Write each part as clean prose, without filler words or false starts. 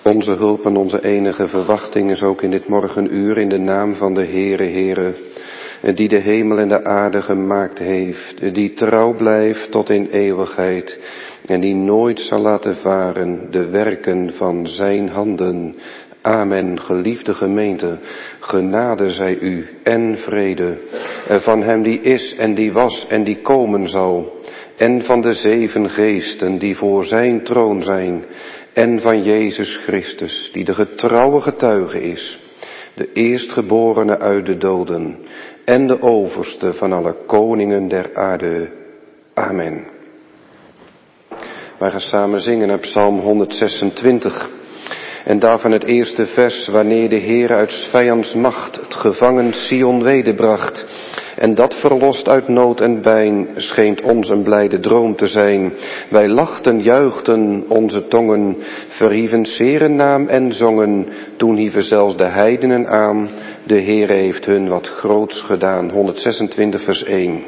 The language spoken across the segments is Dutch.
Onze hulp en onze enige verwachting is ook in dit morgenuur in de naam van de Heere, die de hemel en de aarde gemaakt heeft, die trouw blijft tot in eeuwigheid en die nooit zal laten varen de werken van zijn handen. Amen, geliefde gemeente, genade zij u en vrede van hem die is en die was en die komen zal, en van de 7 geesten die voor zijn troon zijn, en van Jezus Christus, die de getrouwe getuige is, de eerstgeborene uit de doden, en de overste van alle koningen der aarde. Amen. Wij gaan samen zingen uit Psalm 126. En daarvan het eerste vers, wanneer de Heer uit 's vijands macht het gevangen Sion wederbracht. En dat verlost uit nood en pijn, scheen ons een blijde droom te zijn. Wij lachten, juichten, onze tongen, verhieven zere naam en zongen. Toen hieven zelfs de heidenen aan, de Heer heeft hun wat groots gedaan. 126 vers 1.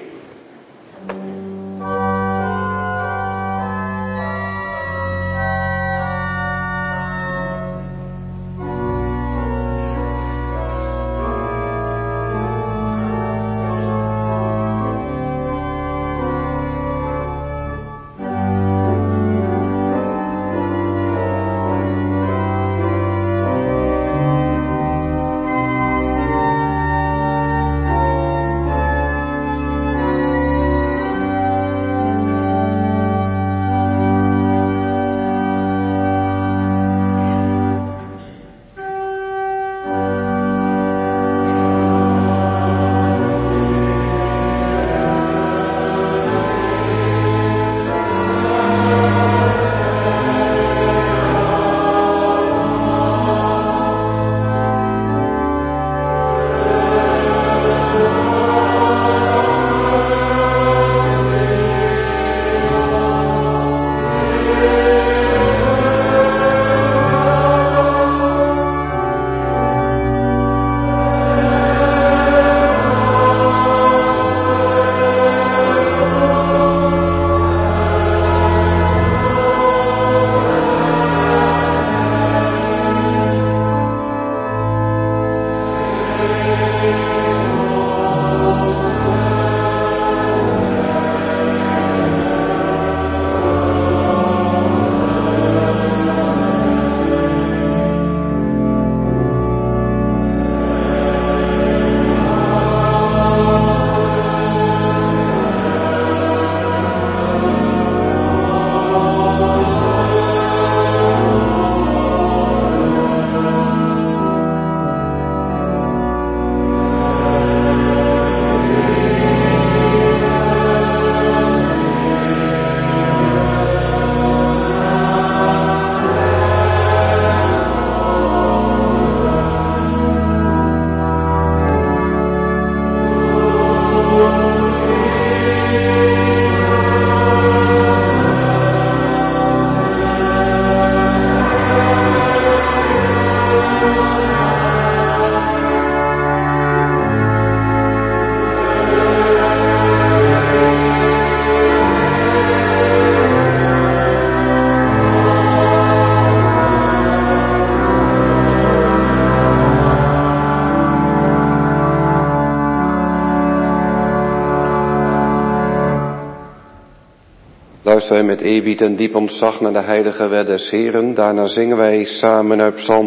Luisteren wij met eerbied en diep ontzag naar de heilige wet des Heren. Daarna zingen wij samen uit Psalm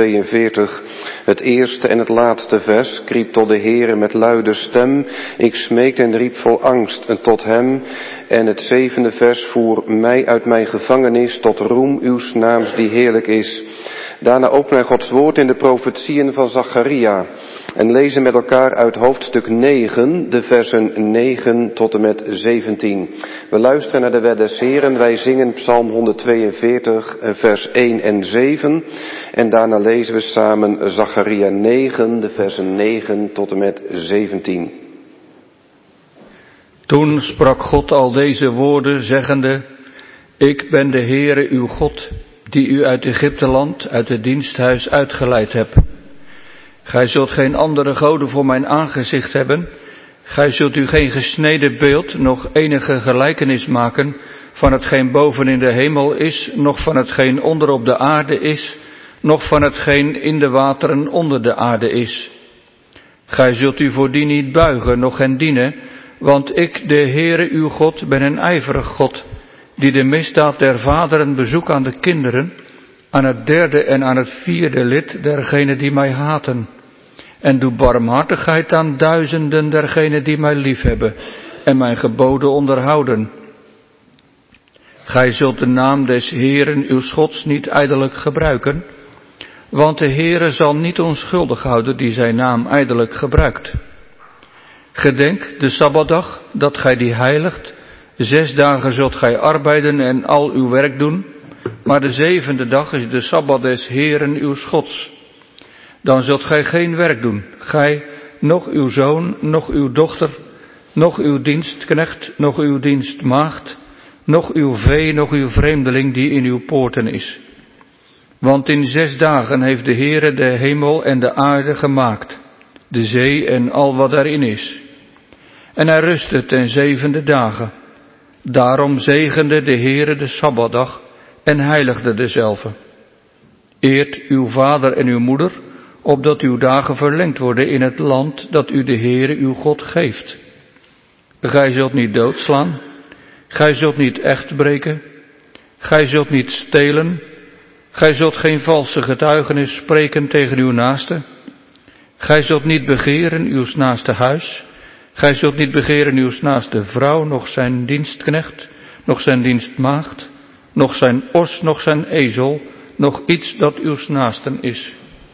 142 het eerste en het laatste vers. Ik riep tot de Heere met luide stem, ik smeekte en riep vol angst tot hem. En het 7e vers, voer mij uit mijn gevangenis tot roem uws naams die heerlijk is. Daarna openen wij Gods woord in de profetieën van Zacharia. En lezen met elkaar uit hoofdstuk 9, de versen 9 tot en met 17. We luisteren naar de wet des Heren. Wij zingen Psalm 142, vers 1 en 7. En daarna lezen we samen Zacharia 9, de versen 9 tot en met 17. Toen sprak God al deze woorden, zeggende, ik ben de Heere uw God, die u uit Egypteland, uit het diensthuis uitgeleid heb. Gij zult geen andere goden voor mijn aangezicht hebben. Gij zult u geen gesneden beeld, noch enige gelijkenis maken van hetgeen boven in de hemel is, noch van hetgeen onder op de aarde is, noch van hetgeen in de wateren onder de aarde is. Gij zult u voor die niet buigen, noch hen dienen, want ik, de Heere uw God, ben een ijverig God, die de misdaad der vaderen bezoek aan de kinderen, aan het derde en aan het vierde lid dergenen die mij haten, en doe barmhartigheid aan duizenden dergenen die mij liefhebben en mijn geboden onderhouden. Gij zult de naam des Heeren uw Gods niet ijdelijk gebruiken, want de Heere zal niet onschuldig houden die zijn naam ijdelijk gebruikt. Gedenk de Sabbatdag, dat gij die heiligt. 6 dagen zult gij arbeiden en al uw werk doen, maar de 7e dag is de Sabbat des Heeren uw Gods. Dan zult gij geen werk doen, gij, noch uw zoon, noch uw dochter, noch uw dienstknecht, noch uw dienstmaagd, noch uw vee, noch uw vreemdeling die in uw poorten is. Want in 6 dagen heeft de Heere de hemel en de aarde gemaakt, de zee en al wat daarin is. En hij rustte ten 7e dagen. Daarom zegende de Heere de Sabbatdag en heiligde dezelve. Eert uw vader en uw moeder, opdat uw dagen verlengd worden in het land dat u de Heere uw God geeft. Gij zult niet doodslaan, gij zult niet echt breken, gij zult niet stelen, gij zult geen valse getuigenis spreken tegen uw naaste, gij zult niet begeren uw naaste huis, gij zult niet begeren uw naaste vrouw, noch zijn dienstknecht, noch zijn dienstmaagd, noch zijn os, noch zijn ezel, noch iets dat uw naasten is.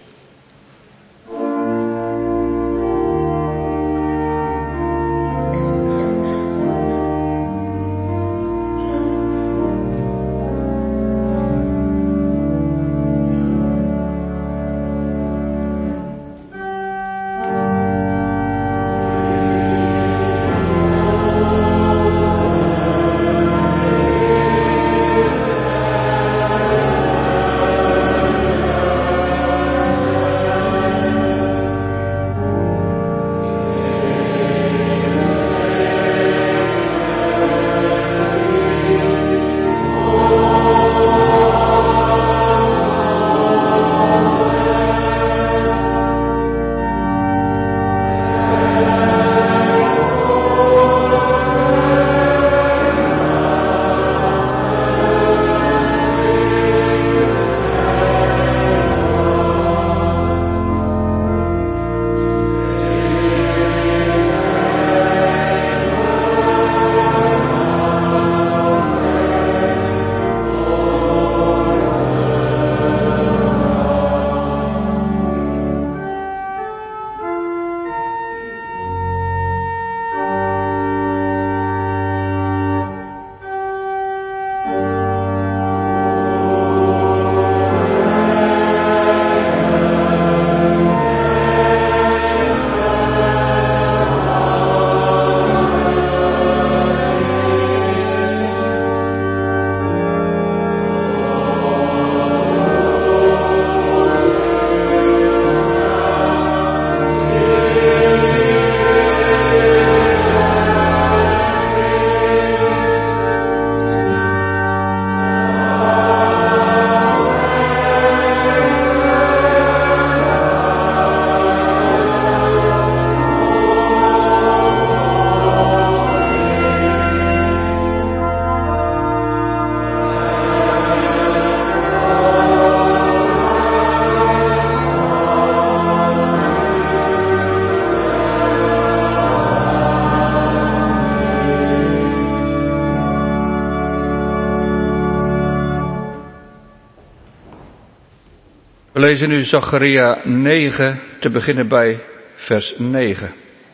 We lezen nu Zacharia 9, te beginnen bij vers 9.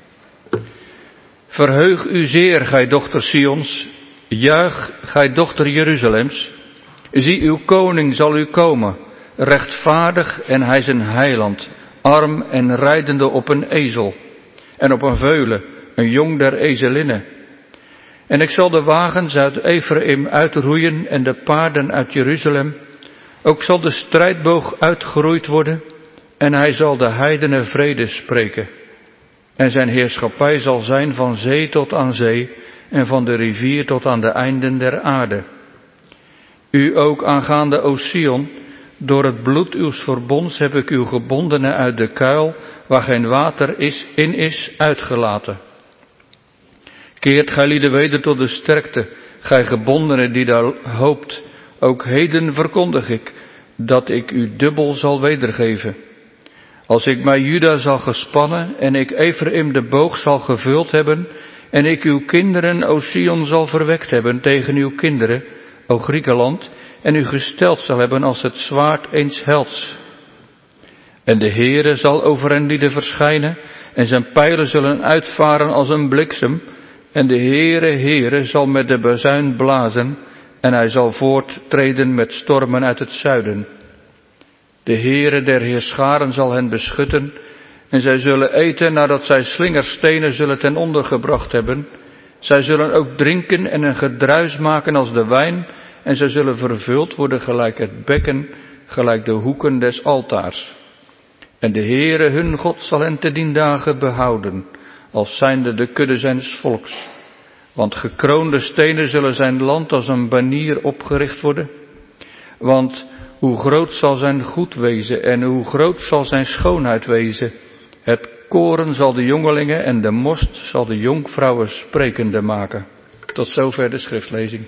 Verheug u zeer, gij dochter Sions, juich, gij dochter Jeruzalems. Zie, uw koning zal u komen, rechtvaardig en hij is een heiland, arm en rijdende op een ezel en op een veulen, een jong der ezelinnen. En ik zal de wagens uit Ephraim uitroeien en de paarden uit Jeruzalem. Ook zal de strijdboog uitgeroeid worden en hij zal de heidenen vrede spreken. En zijn heerschappij zal zijn van zee tot aan zee en van de rivier tot aan de einden der aarde. U ook aangaande, O Sion, Door het bloed uws verbonds heb ik uw gebondenen uit de kuil, waar geen water in is, uitgelaten. Keert gij lieden weder tot de sterkte, gij gebondenen die daar hoopt. Ook heden verkondig ik, dat ik u dubbel zal wedergeven. Als ik mij Juda zal gespannen, en ik Ephraim de boog zal gevuld hebben, en ik uw kinderen, o Sion, zal verwekt hebben tegen uw kinderen, o Griekenland, en u gesteld zal hebben als het zwaard eens helds. En de Heere zal over hen lieden verschijnen, en zijn pijlen zullen uitvaren als een bliksem, en de Heere zal met de bazuin blazen, en hij zal voorttreden met stormen uit het zuiden. De Heere der Heerscharen zal hen beschutten, en zij zullen eten nadat zij slingerstenen zullen ten onder gebracht hebben. Zij zullen ook drinken en een gedruis maken als de wijn, en zij zullen vervuld worden gelijk het bekken, gelijk de hoeken des altaars. En de Heere hun God zal hen te dien dagen behouden, als zijnde de kudde zijns volks. Want gekroonde stenen zullen zijn land als een banier opgericht worden. Want hoe groot zal zijn goed wezen en hoe groot zal zijn schoonheid wezen. Het koren zal de jongelingen en de most zal de jonkvrouwen sprekende maken. Tot zover de schriftlezing.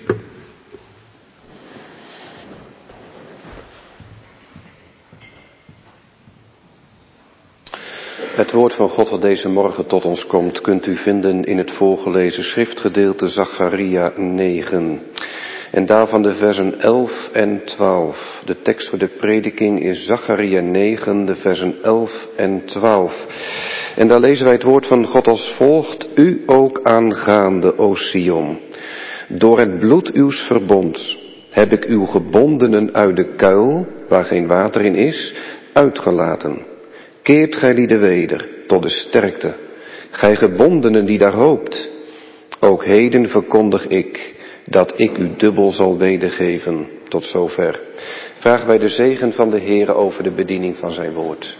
Het woord van God dat deze morgen tot ons komt, kunt u vinden in het voorgelezen schriftgedeelte Zacharia 9. En daarvan de versen 11 en 12. De tekst voor de prediking is Zacharia 9, de versen 11 en 12. En daar lezen wij het woord van God als volgt. U ook aangaande, o Sion. Door het bloed uws verbonds heb ik uw gebondenen uit de kuil, waar geen water in is, uitgelaten. Keert gij lieden weder tot de sterkte, gij gebondenen die daar hoopt. Ook heden verkondig ik, dat ik u dubbel zal wedergeven. Tot zover. Vragen wij de zegen van de Heere over de bediening van zijn woord.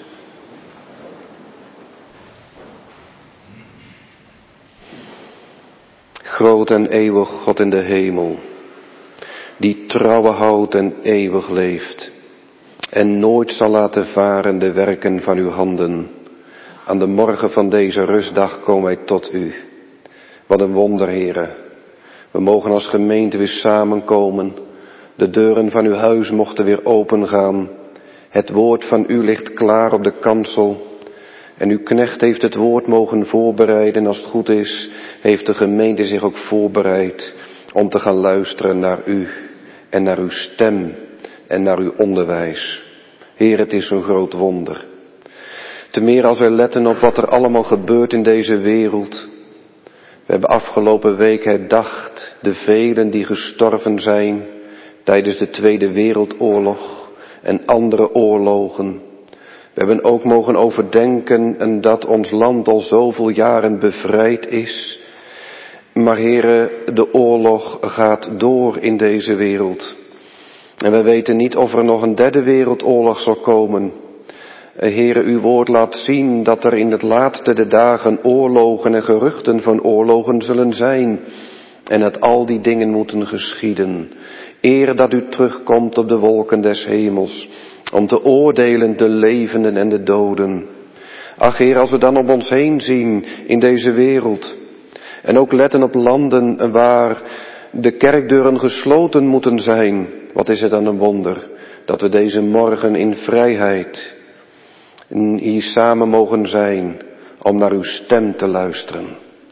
Groot en eeuwig God in de hemel, die trouwe houdt en eeuwig leeft, en nooit zal laten varen de werken van uw handen. Aan de morgen van deze rustdag komen wij tot u. Wat een wonder, Heere. We mogen als gemeente weer samenkomen. De deuren van uw huis mochten weer opengaan. Het woord van u ligt klaar op de kansel. En uw knecht heeft het woord mogen voorbereiden. Als het goed is, heeft de gemeente zich ook voorbereid om te gaan luisteren naar u en naar uw stem en naar uw onderwijs. Heer, het is een groot wonder. Te meer als wij letten op wat er allemaal gebeurt in deze wereld. We hebben afgelopen week herdacht de velen die gestorven zijn tijdens de Tweede Wereldoorlog en andere oorlogen. We hebben ook mogen overdenken en dat ons land al zoveel jaren bevrijd is. Maar Heere, de oorlog gaat door in deze wereld. En we weten niet of er nog een derde wereldoorlog zal komen. Heere, uw woord laat zien dat er in het laatste de dagen oorlogen en geruchten van oorlogen zullen zijn. En dat al die dingen moeten geschieden. Eer dat u terugkomt op de wolken des hemels. Om te oordelen de levenden en de doden. Ach Heer, als we dan om ons heen zien in deze wereld. En ook letten op landen waar de kerkdeuren gesloten moeten zijn. Wat is het dan een wonder dat we deze morgen in vrijheid hier samen mogen zijn om naar uw stem te luisteren.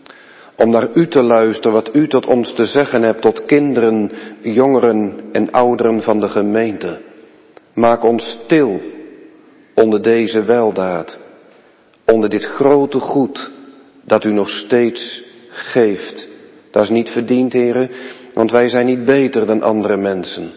Om naar u te luisteren wat u tot ons te zeggen hebt, tot kinderen, jongeren en ouderen van de gemeente. Maak ons stil onder deze weldaad, onder dit grote goed dat u nog steeds geeft. Dat is niet verdiend, Heere, want wij zijn niet beter dan andere mensen.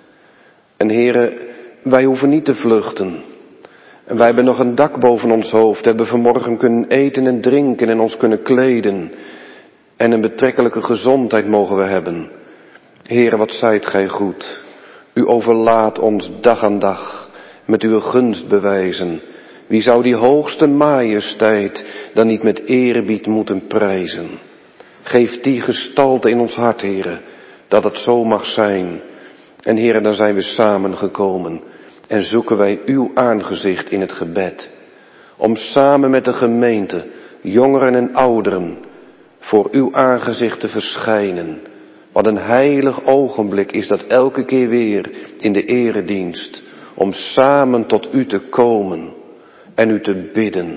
En Heere, wij hoeven niet te vluchten. En wij hebben nog een dak boven ons hoofd, hebben vanmorgen kunnen eten en drinken en ons kunnen kleden. En een betrekkelijke gezondheid mogen we hebben. Heere, wat zijt gij goed. U overlaat ons dag aan dag met uw gunstbewijzen. Wie zou die hoogste majesteit dan niet met eerbied moeten prijzen? Geef die gestalte in ons hart, Heere, dat het zo mag zijn. En Heere, dan zijn we samengekomen en zoeken wij uw aangezicht in het gebed, om samen met de gemeente, jongeren en ouderen, voor uw aangezicht te verschijnen. Wat een heilig ogenblik is dat elke keer weer in de eredienst, om samen tot u te komen en u te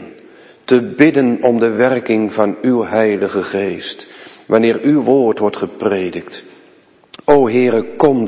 bidden om de werking van uw Heilige Geest, wanneer uw woord wordt gepredikt. O Heere,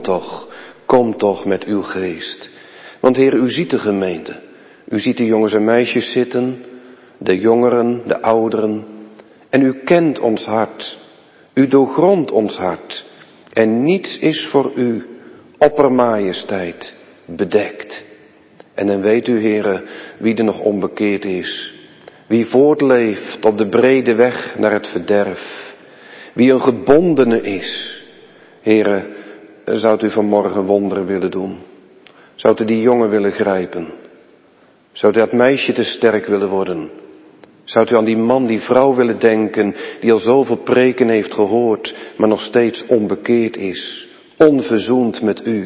kom toch met uw geest. Want Heer, u ziet de gemeente. U ziet de jongens en meisjes zitten, de jongeren, de ouderen. En u kent ons hart. U doorgrondt ons hart. En niets is voor u, oppermajesteit, bedekt. En dan weet u, Heere, wie er nog onbekeerd is. Wie voortleeft op de brede weg naar het verderf. Wie een gebondene is. Heere, zou u vanmorgen wonderen willen doen? Zou u die jongen willen grijpen? Zou u dat meisje te sterk willen worden? Zou u aan die man, die vrouw willen denken, die al zoveel preken heeft gehoord, maar nog steeds onbekeerd is, onverzoend met u?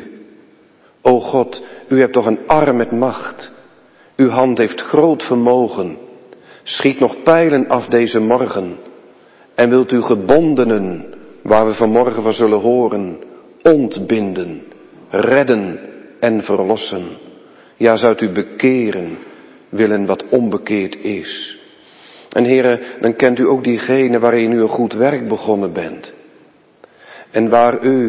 O God, u hebt toch een arm met macht. Uw hand heeft groot vermogen. Schiet nog pijlen af deze morgen. En wilt u gebondenen, waar we vanmorgen van zullen horen, ontbinden, redden en verlossen. Ja, zou u bekeren willen wat onbekeerd is. En Heere, dan kent u ook diegene waarin u een goed werk begonnen bent. En waar u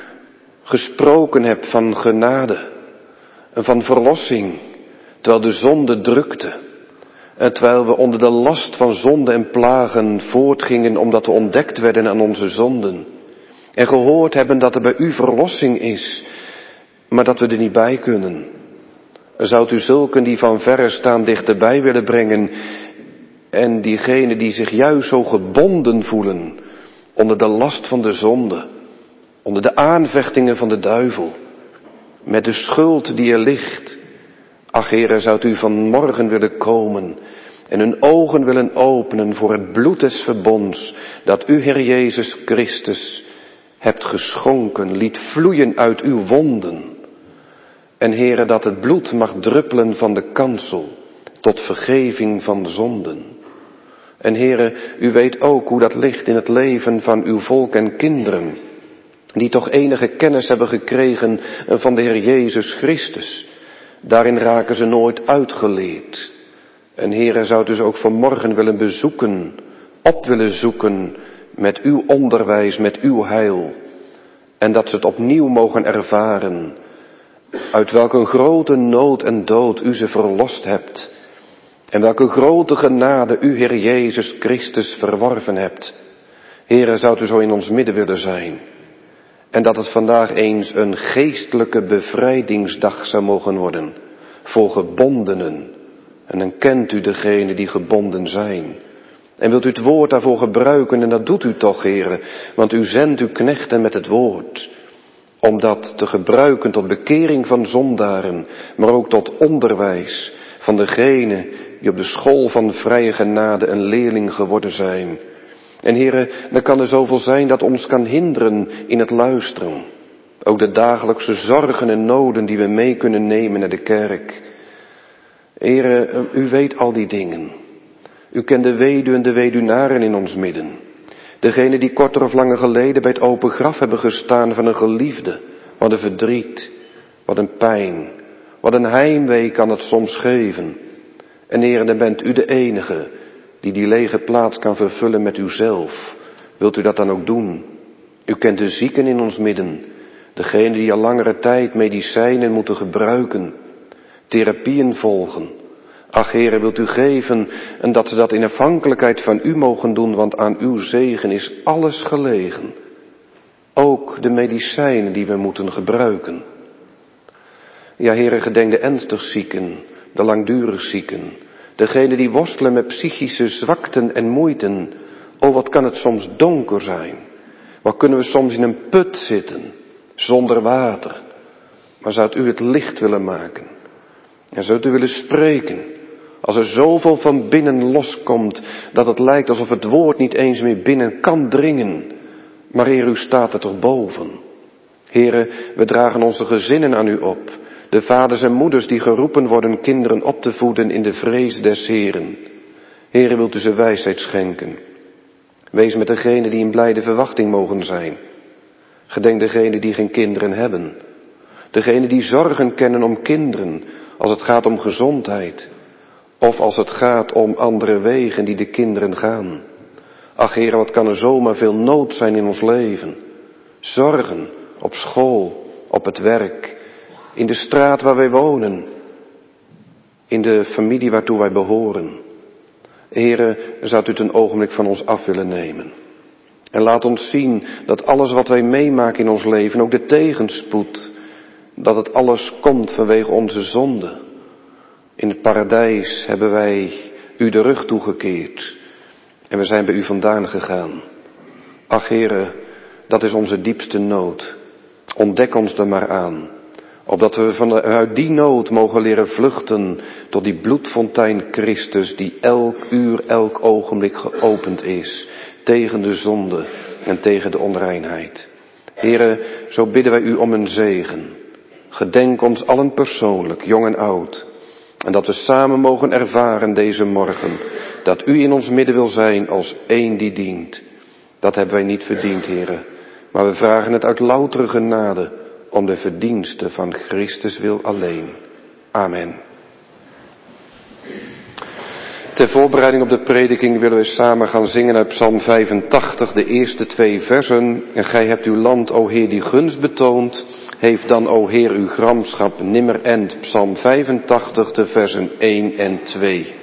gesproken hebt van genade en van verlossing, terwijl de zonde drukte. En terwijl we onder de last van zonde en plagen voortgingen omdat we ontdekt werden aan onze zonden. En gehoord hebben dat er bij u verlossing is, maar dat we er niet bij kunnen. Zou u zulken die van verre staan dichterbij willen brengen en diegenen die zich juist zo gebonden voelen onder de last van de zonde, onder de aanvechtingen van de duivel, met de schuld die er ligt. Ach Heere, zou u vanmorgen willen komen en hun ogen willen openen voor het bloed des verbonds dat u, Heer Jezus Christus, hebt geschonken, liet vloeien uit uw wonden. En Heere, dat het bloed mag druppelen van de kansel tot vergeving van zonden. En Heere, u weet ook hoe dat ligt in het leven van uw volk en kinderen, die toch enige kennis hebben gekregen van de Heer Jezus Christus. Daarin raken ze nooit uitgeleerd. En Heere, zou u ze ook vanmorgen willen bezoeken, op willen zoeken met uw onderwijs, met uw heil. En dat ze het opnieuw mogen ervaren, uit welke grote nood en dood u ze verlost hebt. En welke grote genade u, Heer Jezus Christus, verworven hebt. Heere, zou u zo in ons midden willen zijn. En dat het vandaag eens een geestelijke bevrijdingsdag zou mogen worden. Voor gebondenen. En dan kent u degene die gebonden zijn. En wilt u het woord daarvoor gebruiken, en dat doet u toch, Heere. Want u zendt uw knechten met het woord. Om dat te gebruiken tot bekering van zondaren. Maar ook tot onderwijs van degene die op de school van vrije genade een leerling geworden zijn. En Heere, dan kan er zoveel zijn dat ons kan hinderen in het luisteren. Ook de dagelijkse zorgen en noden die we mee kunnen nemen naar de kerk. Heere, u weet al die dingen. U kent de weduwen en de weduwnaren in ons midden. Degene die korter of langer geleden bij het open graf hebben gestaan van een geliefde. Wat een verdriet, wat een pijn, wat een heimwee kan het soms geven. En Heere, dan bent u de enige die lege plaats kan vervullen met uzelf. Wilt u dat dan ook doen? U kent de zieken in ons midden. Degene die al langere tijd medicijnen moeten gebruiken. Therapieën volgen. Ach Heere, wilt u geven en dat ze dat in afhankelijkheid van u mogen doen, want aan uw zegen is alles gelegen. Ook de medicijnen die we moeten gebruiken. Ja Heere, gedenk de ernstig zieken, de langdurig zieken. Degene die worstelen met psychische zwakten en moeiten. Oh, wat kan het soms donker zijn. Wat kunnen we soms in een put zitten, zonder water. Maar zou u het licht willen maken? En zou u willen spreken? Als er zoveel van binnen loskomt, dat het lijkt alsof het woord niet eens meer binnen kan dringen. Maar Heer, u staat er toch boven. Heere, we dragen onze gezinnen aan u op. De vaders en moeders die geroepen worden kinderen op te voeden in de vrees des Heren. Heere, wilt u ze wijsheid schenken. Wees met degenen die in blijde verwachting mogen zijn. Gedenk degenen die geen kinderen hebben. Degenen die zorgen kennen om kinderen, als het gaat om gezondheid. Of als het gaat om andere wegen die de kinderen gaan. Ach Heere, wat kan er zomaar veel nood zijn in ons leven. Zorgen op school, op het werk, in de straat waar wij wonen, in de familie waartoe wij behoren. Heere, zou u het een ogenblik van ons af willen nemen. En laat ons zien dat alles wat wij meemaken in ons leven, ook de tegenspoed, dat het alles komt vanwege onze zonde. In het paradijs hebben wij u de rug toegekeerd en we zijn bij u vandaan gegaan. Ach Heere, dat is onze diepste nood. Ontdek ons er maar aan, opdat we vanuit die nood mogen leren vluchten tot die bloedfontein Christus die elk uur, elk ogenblik geopend is tegen de zonde en tegen de onreinheid. Heere, zo bidden wij u om een zegen. Gedenk ons allen persoonlijk, jong en oud. En dat we samen mogen ervaren deze morgen dat u in ons midden wil zijn als één die dient. Dat hebben wij niet verdiend, Heere. Maar we vragen het uit loutere genade om de verdiensten van Christus wil alleen. Amen. Ter voorbereiding op de prediking willen we samen gaan zingen uit Psalm 85, de eerste 2 versen. En gij hebt uw land, o Heer, die gunst betoond. Heeft dan, o Heer, uw gramschap nimmer end. Psalm 85, de versen 1 en 2.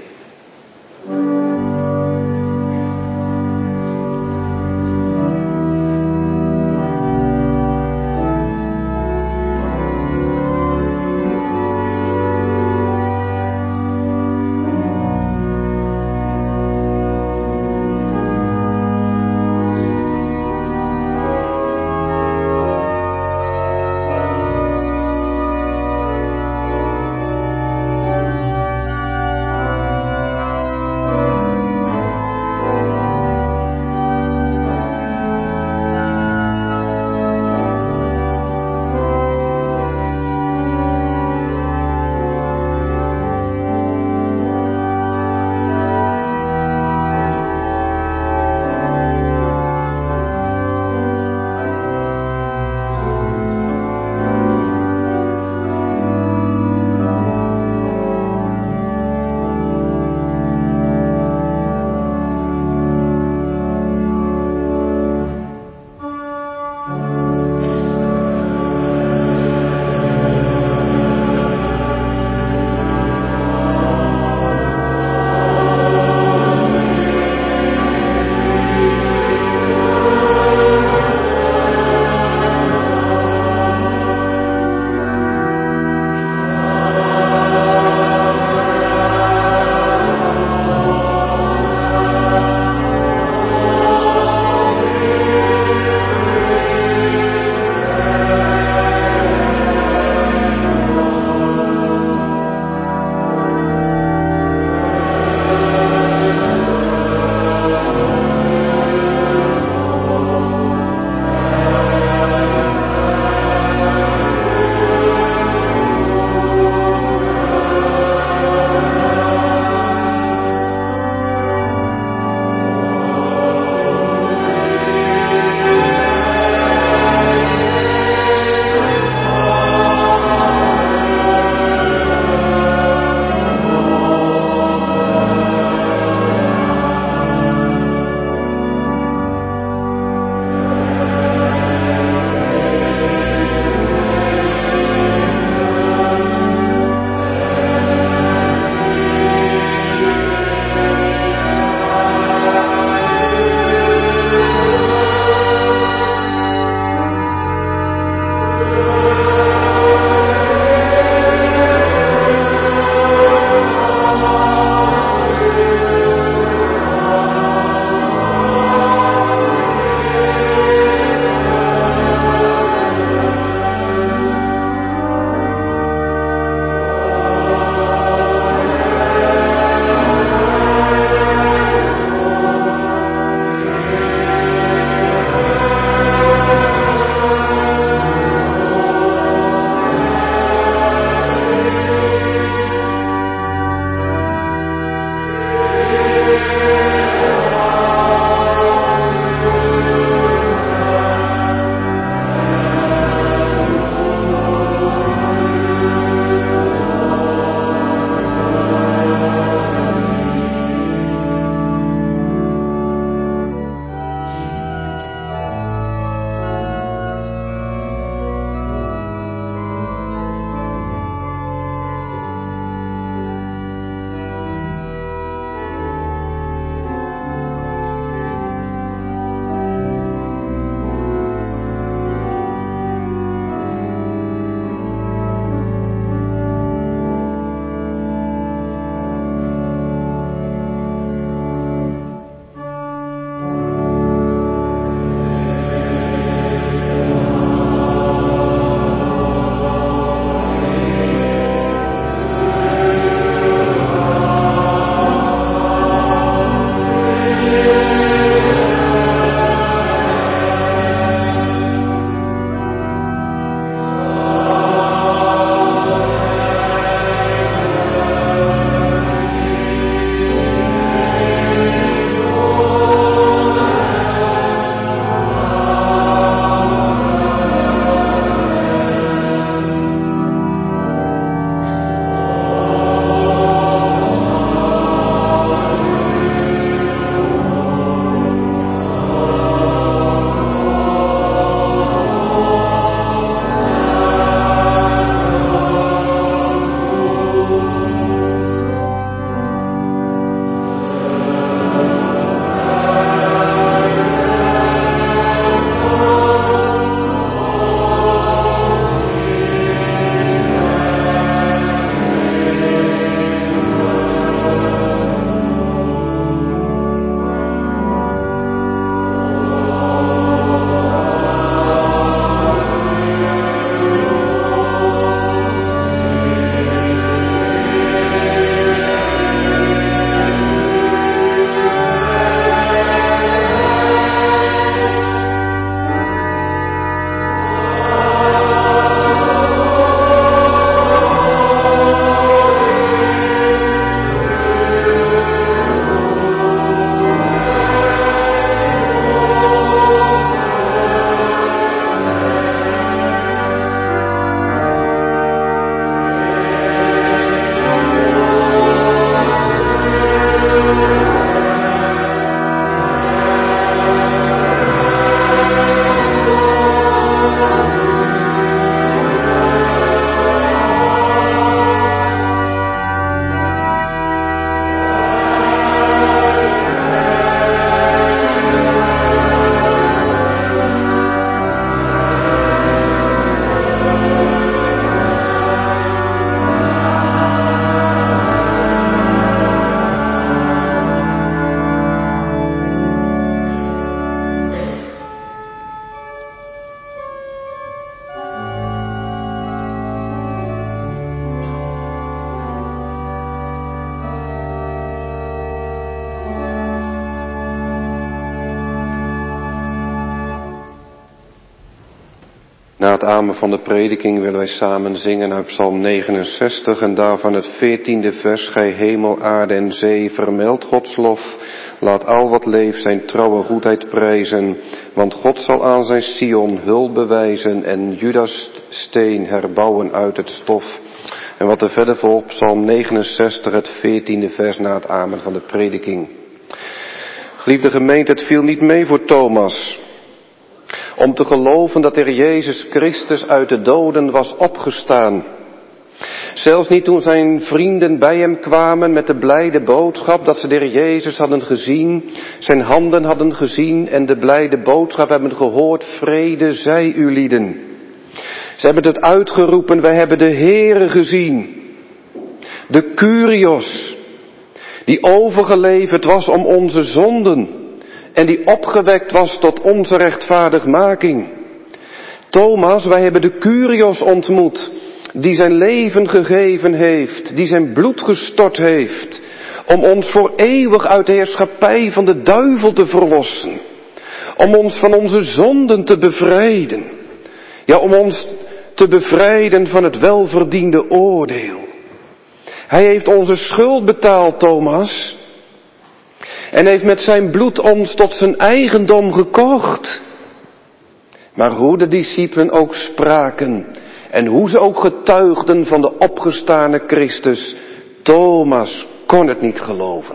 Na het amen van de prediking willen wij samen zingen uit Psalm 69 en daarvan het 14e vers. Gij hemel, aarde en zee, vermeld Gods lof. Laat al wat leeft zijn trouwe goedheid prijzen. Want God zal aan zijn Sion hulp bewijzen en Judas steen herbouwen uit het stof. En wat er verder volgt, Psalm 69, het 14e vers na het amen van de prediking. Geliefde gemeente, het viel niet mee voor Thomas om te geloven dat er Jezus Christus uit de doden was opgestaan. Zelfs niet toen zijn vrienden bij hem kwamen met de blijde boodschap dat ze de Heer Jezus hadden gezien, zijn handen hadden gezien en de blijde boodschap hebben gehoord, vrede zij u lieden. Ze hebben het uitgeroepen, wij hebben de Heere gezien. De Kyrios, die overgeleverd was om onze zonden en die opgewekt was tot onze rechtvaardigmaking. Thomas, wij hebben de Kyrios ontmoet, die zijn leven gegeven heeft, die zijn bloed gestort heeft, om ons voor eeuwig uit de heerschappij van de duivel te verlossen, om ons van onze zonden te bevrijden, ja, om ons te bevrijden van het welverdiende oordeel. Hij heeft onze schuld betaald, Thomas, en heeft met zijn bloed ons tot zijn eigendom gekocht. Maar hoe de discipelen ook spraken en hoe ze ook getuigden van de opgestane Christus, Thomas kon het niet geloven.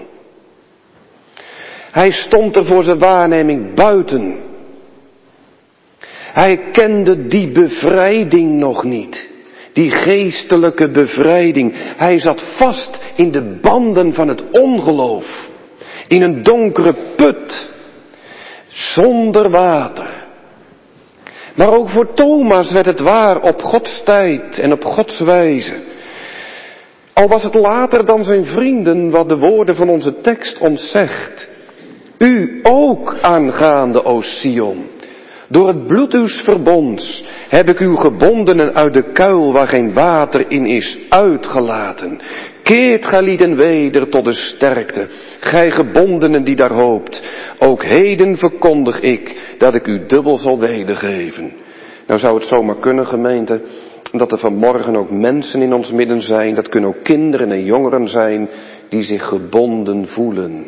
Hij stond er voor zijn waarneming buiten. Hij kende die bevrijding nog niet. Die geestelijke bevrijding. Hij zat vast in de banden van het ongeloof. In een donkere put. Zonder water. Maar ook voor Thomas werd het waar op Gods tijd en op Gods wijze. Al was het later dan zijn vrienden wat de woorden van onze tekst ons zegt. U ook aangaande, o Sion. Door het bloed uws verbonds heb ik u gebondenen uit de kuil waar geen water in is uitgelaten. Keert gelieden weder tot de sterkte, gij gebondenen die daar hoopt. Ook heden verkondig ik dat ik u dubbel zal wedergeven. Nou zou het zomaar kunnen, gemeente, dat er vanmorgen ook mensen in ons midden zijn, dat kunnen ook kinderen en jongeren zijn, die zich gebonden voelen.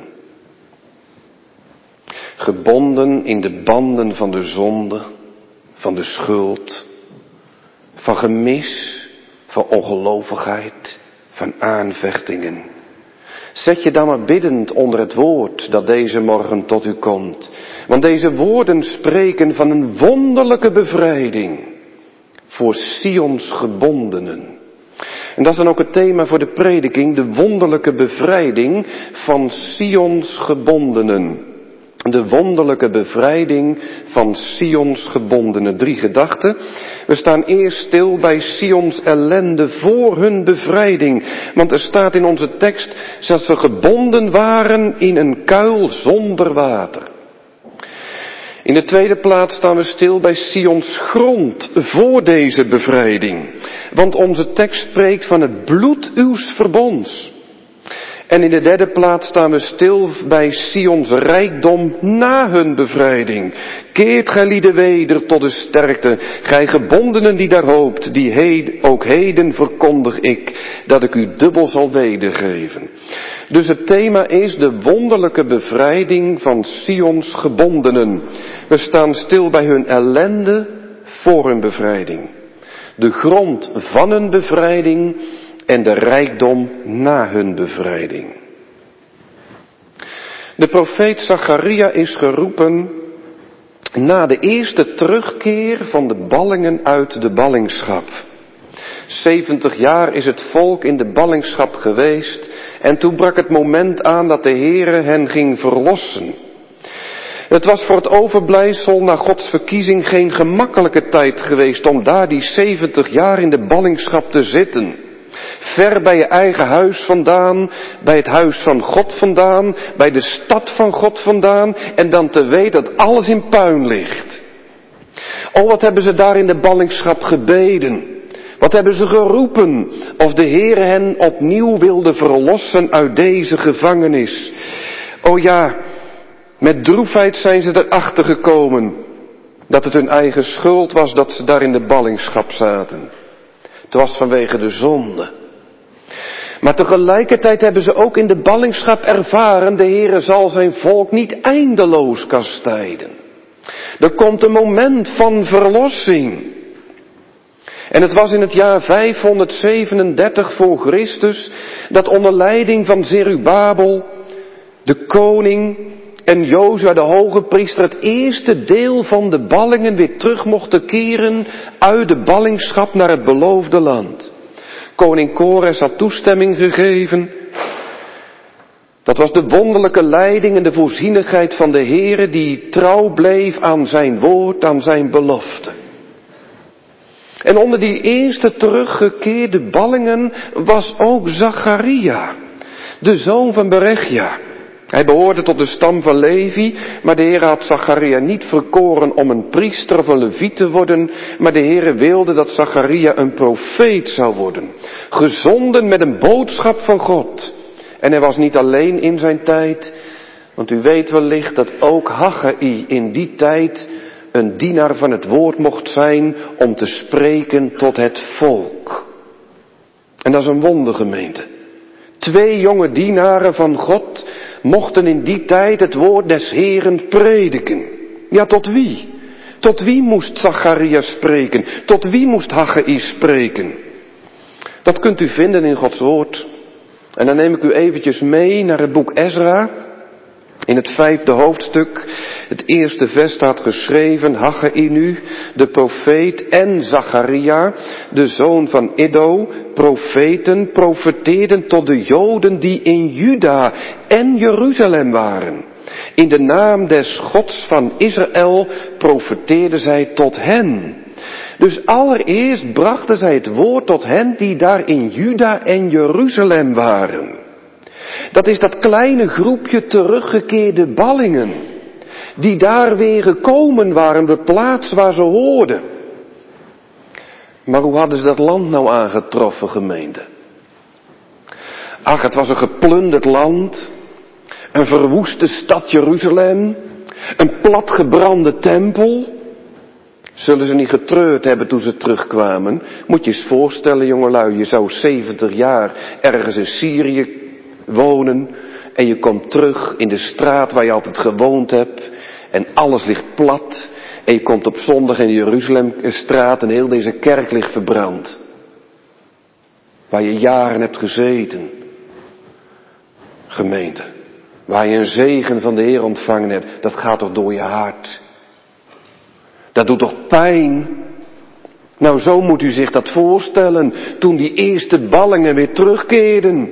Gebonden in de banden van de zonde, van de schuld, van gemis, van ongelovigheid, van aanvechtingen. Zet je dan maar biddend onder het woord dat deze morgen tot u komt. Want deze woorden spreken van een wonderlijke bevrijding voor Sions gebondenen. En dat is dan ook het thema voor de prediking, de wonderlijke bevrijding van Sions gebondenen. De wonderlijke bevrijding van Sions gebondenen. 3 gedachten. We staan eerst stil bij Sions ellende voor hun bevrijding. Want er staat in onze tekst dat ze gebonden waren in een kuil zonder water. In de tweede plaats staan we stil bij Sions grond voor deze bevrijding. Want onze tekst spreekt van het bloed uws verbonds. En in de derde plaats staan we stil bij Sions rijkdom na hun bevrijding. Keert gij lieden weder tot de sterkte, gij gebondenen die daar hoopt, ook heden verkondig ik, dat ik u dubbel zal wedergeven. Dus het thema is de wonderlijke bevrijding van Sions gebondenen. We staan stil bij hun ellende voor hun bevrijding. De grond van hun bevrijding en de rijkdom na hun bevrijding. De profeet Zacharia is geroepen na de eerste terugkeer van de ballingen uit de ballingschap. 70 jaar is het volk in de ballingschap geweest en toen brak het moment aan dat de Heere hen ging verlossen. Het was voor het overblijfsel na Gods verkiezing geen gemakkelijke tijd geweest om daar die 70 jaar in de ballingschap te zitten. Ver bij je eigen huis vandaan, bij het huis van God vandaan, bij de stad van God vandaan en dan te weten dat alles in puin ligt. Oh, wat hebben ze daar in de ballingschap gebeden. Wat hebben ze geroepen of de Heere hen opnieuw wilde verlossen uit deze gevangenis. Oh ja, met droefheid zijn ze erachter gekomen Dat het hun eigen schuld was dat ze daar in de ballingschap zaten. Het was vanwege de zonde. Maar tegelijkertijd hebben ze ook in de ballingschap ervaren, de Heere zal zijn volk niet eindeloos kastijden. Er komt een moment van verlossing. En het was in het jaar 537 voor Christus dat onder leiding van Zerubabel, de koning en Jozua de hoge priester het eerste deel van de ballingen weer terug mochten keren uit de ballingschap naar het beloofde land. Koning Kores had toestemming gegeven. Dat was de wonderlijke leiding en de voorzienigheid van de Heere die trouw bleef aan zijn woord, aan zijn belofte. En onder die eerste teruggekeerde ballingen was ook Zacharia, de zoon van Berechia. Hij behoorde tot de stam van Levi, maar de Heere had Zacharia niet verkoren om een priester of een leviet te worden, maar de Heere wilde dat Zacharia een profeet zou worden, gezonden met een boodschap van God. En hij was niet alleen in zijn tijd, want u weet wellicht dat ook Haggai in die tijd een dienaar van het woord mocht zijn om te spreken tot het volk. En dat is een wondergemeente. 2 jonge dienaren van God mochten in die tijd het woord des Heeren prediken. Ja, tot wie? Tot wie moest Zacharia spreken? Tot wie moest Haggai spreken? Dat kunt u vinden in Gods woord. En dan neem ik u eventjes mee naar het boek Ezra. In het 5e hoofdstuk, het eerste vers staat geschreven, Haggai nu, de profeet, en Zacharia, de zoon van Iddo, profeten, profeteerden tot de Joden die in Juda en Jeruzalem waren. In de naam des Gods van Israël profeteerden zij tot hen. Dus allereerst brachten zij het woord tot hen die daar in Juda en Jeruzalem waren. Dat is dat kleine groepje teruggekeerde ballingen, die daar weer gekomen waren, de plaats waar ze hoorden. Maar hoe hadden ze dat land nou aangetroffen, gemeente? Ach, het was een geplunderd land, een verwoeste stad Jeruzalem, een platgebrande tempel. Zullen ze niet getreurd hebben toen ze terugkwamen? Moet je eens voorstellen, jongelui, je zou 70 jaar ergens in Syrië wonen en je komt terug in de straat waar je altijd gewoond hebt en alles ligt plat en je komt op zondag in de Jeruzalemstraat en heel deze kerk ligt verbrand. Waar je jaren hebt gezeten. Gemeente. Waar je een zegen van de Heer ontvangen hebt. Dat gaat toch door je hart. Dat doet toch pijn. Nou, zo moet u zich dat voorstellen. Toen die eerste ballingen weer terugkeerden.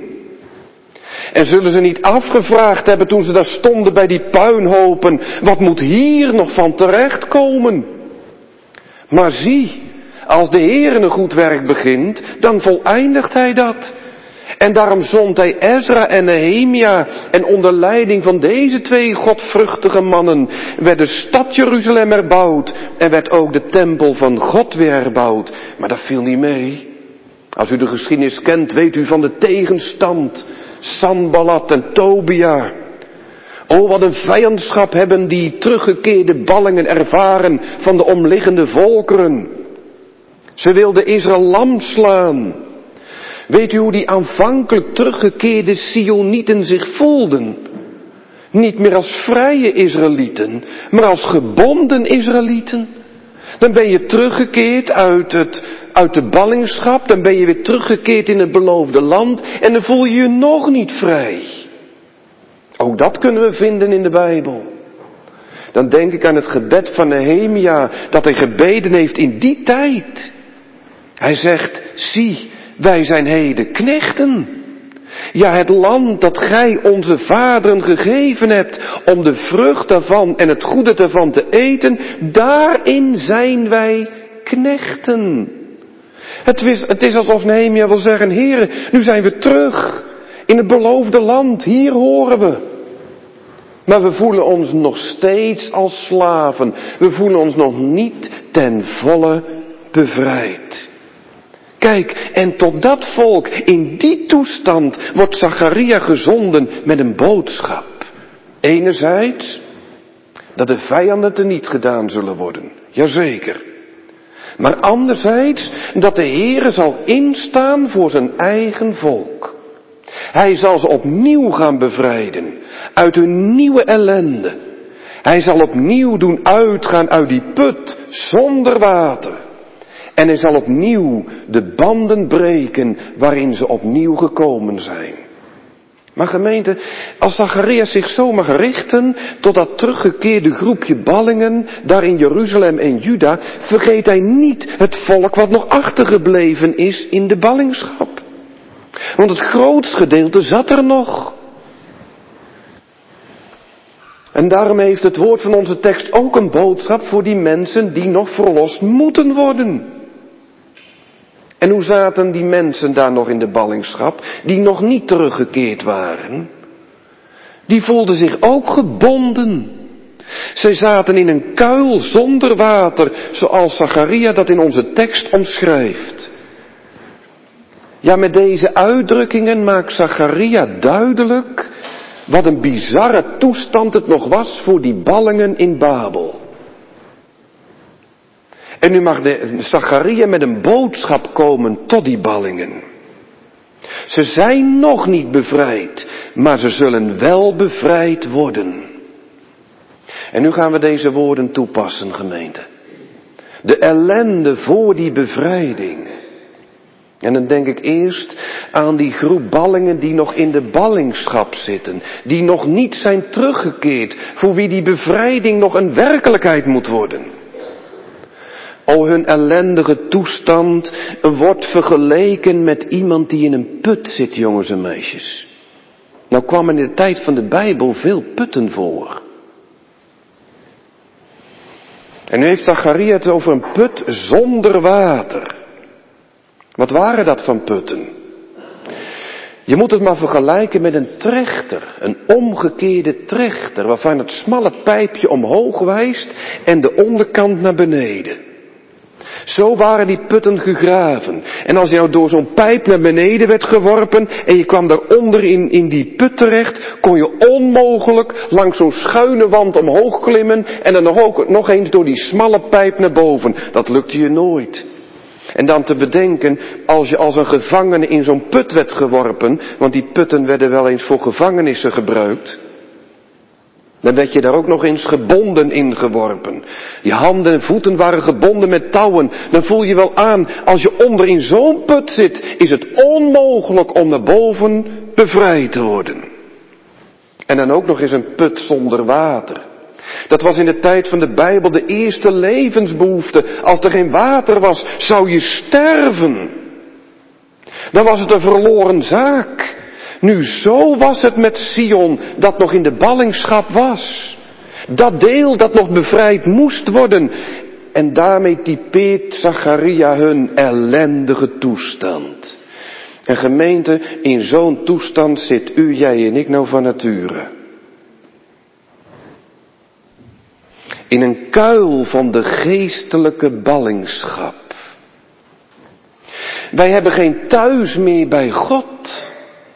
En zullen ze niet afgevraagd hebben toen ze daar stonden bij die puinhopen. Wat moet hier nog van terechtkomen? Maar zie, als de Heer een goed werk begint, dan voleindigt hij dat. En daarom zond hij Ezra en Nehemia. En onder leiding van deze 2 godvruchtige mannen werd de stad Jeruzalem erbouwd. En werd ook de tempel van God weer erbouwd. Maar dat viel niet mee. Als u de geschiedenis kent, weet u van de tegenstand. Sanballat en Tobia. Oh, wat een vijandschap hebben die teruggekeerde ballingen ervaren van de omliggende volkeren. Ze wilden Israël lam slaan. Weet u hoe die aanvankelijk teruggekeerde Sionieten zich voelden? Niet meer als vrije Israëlieten, maar als gebonden Israëlieten. Dan ben je teruggekeerd uit de ballingschap, dan ben je weer teruggekeerd in het beloofde land en dan voel je je nog niet vrij. Ook dat kunnen we vinden in de Bijbel. Dan denk ik aan het gebed van Nehemia, dat hij gebeden heeft in die tijd. Hij zegt, zie, wij zijn heden knechten. Ja, het land dat gij onze vaderen gegeven hebt om de vrucht daarvan en het goede daarvan te eten, daarin zijn wij knechten. Het is alsof Nehemia wil zeggen, Heere, nu zijn we terug in het beloofde land, hier horen we. Maar we voelen ons nog steeds als slaven. We voelen ons nog niet ten volle bevrijd. Kijk, en tot dat volk, in die toestand, wordt Zacharia gezonden met een boodschap. Enerzijds, Dat de vijanden teniet gedaan zullen worden. Jazeker. Maar anderzijds dat de Heere zal instaan voor zijn eigen volk. Hij zal ze opnieuw gaan bevrijden uit hun nieuwe ellende. Hij zal opnieuw doen uitgaan uit die put zonder water. En hij zal opnieuw de banden breken waarin ze opnieuw gekomen zijn. Maar gemeente, als Zacharias zich zo mag richten tot dat teruggekeerde groepje ballingen daar in Jeruzalem en Juda, vergeet hij niet het volk wat nog achtergebleven is in de ballingschap. Want het grootste gedeelte zat er nog. En daarom heeft het woord van onze tekst ook een boodschap voor die mensen die nog verlost moeten worden. En hoe zaten die mensen daar nog in de ballingschap, die nog niet teruggekeerd waren? Die voelden zich ook gebonden. Zij zaten in een kuil zonder water, zoals Zacharia dat in onze tekst omschrijft. Ja, met deze uitdrukkingen maakt Zacharia duidelijk wat een bizarre toestand het nog was voor die ballingen in Babel. En nu mag de Zacharia met een boodschap komen tot die ballingen. Ze zijn nog niet bevrijd, maar ze zullen wel bevrijd worden. En nu gaan we deze woorden toepassen, gemeente. De ellende voor die bevrijding. En dan denk ik eerst aan die groep ballingen die nog in de ballingschap zitten. Die nog niet zijn teruggekeerd. Voor wie die bevrijding nog een werkelijkheid moet worden. O, hun ellendige toestand wordt vergeleken met iemand die in een put zit, jongens en meisjes. Nou kwamen in de tijd van de Bijbel veel putten voor. En nu heeft Zacharia het over een put zonder water. Wat waren dat van putten? Je moet het maar vergelijken met een trechter, een omgekeerde trechter, waarvan het smalle pijpje omhoog wijst en de onderkant naar beneden. Zo waren die putten gegraven. En als jou door zo'n pijp naar beneden werd geworpen en je kwam daaronder in die put terecht, kon je onmogelijk langs zo'n schuine wand omhoog klimmen en dan nog eens door die smalle pijp naar boven. Dat lukte je nooit. En dan te bedenken, als je als een gevangene in zo'n put werd geworpen, want die putten werden wel eens voor gevangenissen gebruikt, dan werd je daar ook nog eens gebonden in geworpen. Je handen en voeten waren gebonden met touwen. Dan voel je wel aan, als je onder in zo'n put zit, is het onmogelijk om naar boven bevrijd te worden. En dan ook nog eens een put zonder water. Dat was in de tijd van de Bijbel de eerste levensbehoefte. Als er geen water was, zou je sterven. Dan was het een verloren zaak. Nu, zo was het met Sion, dat nog in de ballingschap was. Dat deel dat nog bevrijd moest worden. En daarmee typeert Zacharia hun ellendige toestand. En gemeente, in zo'n toestand zit u, jij en ik nou van nature. In een kuil van de geestelijke ballingschap. Wij hebben geen thuis meer bij God.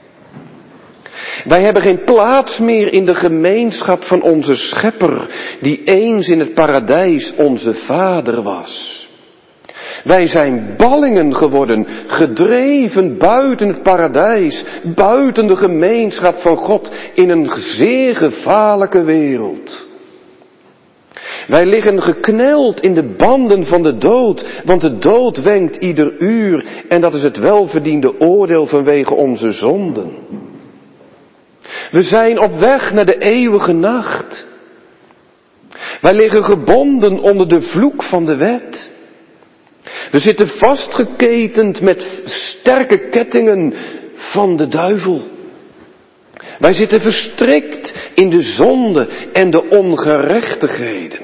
Wij hebben geen plaats meer in de gemeenschap van onze Schepper, die eens in het paradijs onze Vader was. Wij zijn ballingen geworden, gedreven buiten het paradijs, buiten de gemeenschap van God, in een zeer gevaarlijke wereld. Wij liggen gekneld in de banden van de dood, want de dood wenkt ieder uur en dat is het welverdiende oordeel vanwege onze zonden. We zijn op weg naar de eeuwige nacht. Wij liggen gebonden onder de vloek van de wet. We zitten vastgeketend met sterke kettingen van de duivel. Wij zitten verstrikt in de zonde en de ongerechtigheden.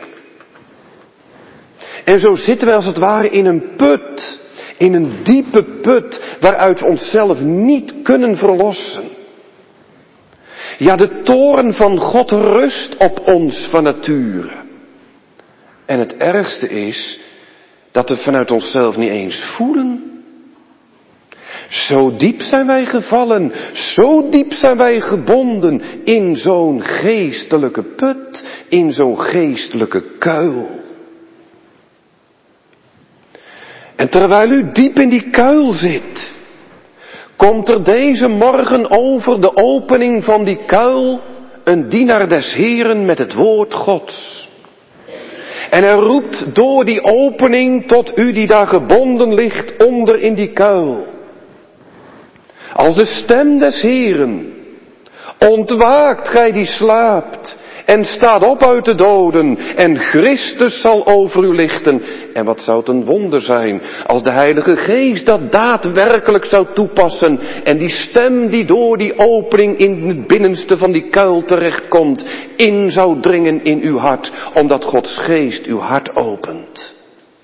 En zo zitten wij als het ware in een put, in een diepe put, waaruit we onszelf niet kunnen verlossen. Ja, de toorn van God rust op ons van nature. En het ergste is dat we vanuit onszelf niet eens voelen. Zo diep zijn wij gevallen, zo diep zijn wij gebonden in zo'n geestelijke put, in zo'n geestelijke kuil. En terwijl u diep in die kuil zit, komt er deze morgen over de opening van die kuil een dienaar des Heeren met het woord Gods. En hij roept door die opening tot u die daar gebonden ligt onder in die kuil. Als de stem des Heeren, ontwaakt gij die slaapt en staat op uit de doden en Christus zal over u lichten. En wat zou het een wonder zijn als de Heilige Geest dat daadwerkelijk zou toepassen en die stem die door die opening in het binnenste van die kuil terechtkomt, in zou dringen in uw hart, omdat Gods Geest uw hart opent.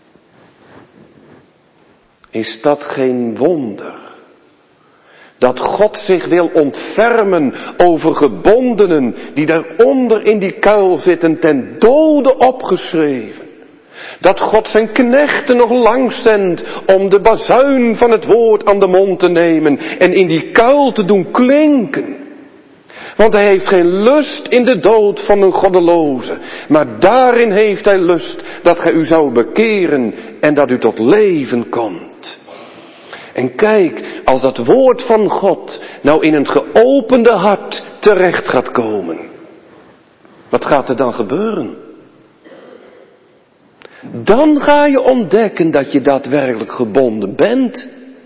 Is dat geen wonder? Dat God zich wil ontfermen over gebondenen die daaronder in die kuil zitten, ten dode opgeschreven. Dat God zijn knechten nog langs zendt om de bazuin van het woord aan de mond te nemen en in die kuil te doen klinken. Want hij heeft geen lust in de dood van een goddeloze, maar daarin heeft hij lust dat gij u zou bekeren en dat u tot leven komt. En kijk, als dat woord van God nou in een geopende hart terecht gaat komen, wat gaat er dan gebeuren? Dan ga je ontdekken dat je daadwerkelijk gebonden bent.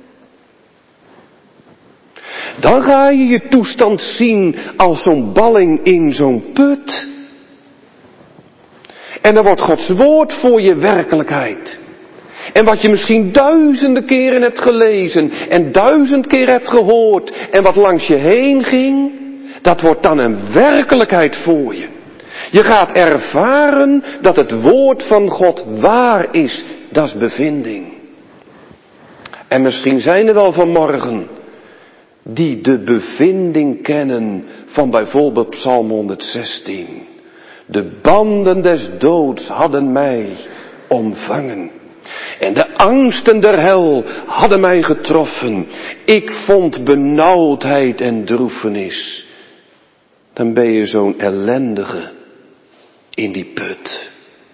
Dan ga je je toestand zien als zo'n balling in zo'n put. En dan wordt Gods woord voor je werkelijkheid. En wat je misschien duizenden keren hebt gelezen en 1000 keer hebt gehoord en wat langs je heen ging, dat wordt dan een werkelijkheid voor je. Je gaat ervaren dat het woord van God waar is. Dat is bevinding. En misschien zijn er wel vanmorgen die de bevinding kennen van bijvoorbeeld Psalm 116. De banden des doods hadden mij omvangen. En de angsten der hel hadden mij getroffen. Ik vond benauwdheid en droefenis. Dan ben je zo'n ellendige in die put.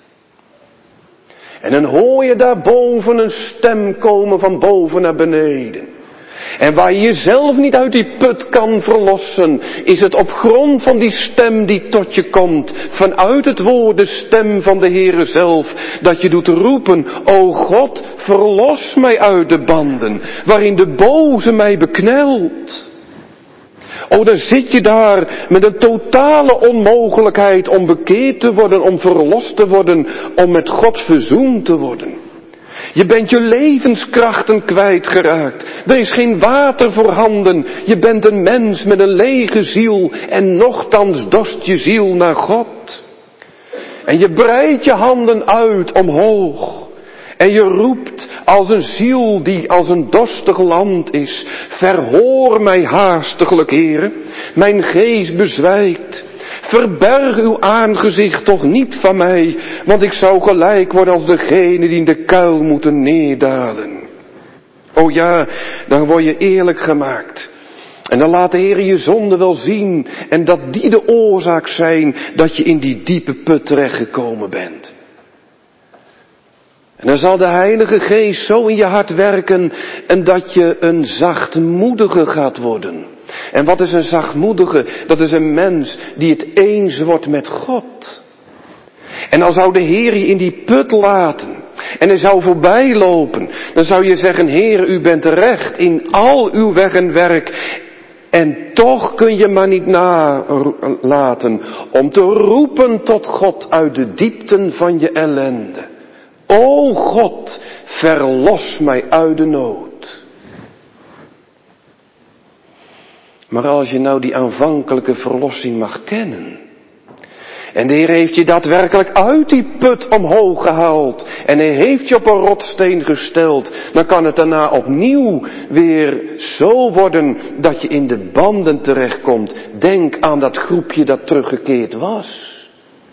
En dan hoor je daarboven een stem komen van boven naar beneden. En waar je jezelf niet uit die put kan verlossen, is het op grond van die stem die tot je komt, vanuit het woord, de stem van de Heere zelf, dat je doet roepen, o God, verlos mij uit de banden, waarin de boze mij beknelt. O, dan zit je daar met een totale onmogelijkheid om bekeerd te worden, om verlost te worden, om met God verzoend te worden. Je bent je levenskrachten kwijtgeraakt. Er is geen water voorhanden. Je bent een mens met een lege ziel en nochtans dorst je ziel naar God. En je breidt je handen uit omhoog. En je roept als een ziel die als een dorstig land is. Verhoor mij haastiglijk, Heere. Mijn geest bezwijkt. Verberg uw aangezicht toch niet van mij, want ik zou gelijk worden als degene die in de kuil moeten neerdalen. O ja, dan word je eerlijk gemaakt. En dan laat de Heer je zonde wel zien en dat die de oorzaak zijn dat je in die diepe put terechtgekomen bent. En dan zal de Heilige Geest zo in je hart werken en dat je een zachtmoedige gaat worden. En wat is een zachtmoedige? Dat is een mens die het eens wordt met God. En dan zou de Heer je in die put laten. En hij zou voorbij lopen. Dan zou je zeggen, Heer, u bent recht in al uw weg en werk. En toch kun je maar niet nalaten om te roepen tot God uit de diepten van je ellende. O God, verlos mij uit de nood. Maar als je nou die aanvankelijke verlossing mag kennen. En de Heer heeft je daadwerkelijk uit die put omhoog gehaald. En hij heeft je op een rotsteen gesteld. Dan kan het daarna opnieuw weer zo worden dat je in de banden terechtkomt. Denk aan dat groepje dat teruggekeerd was.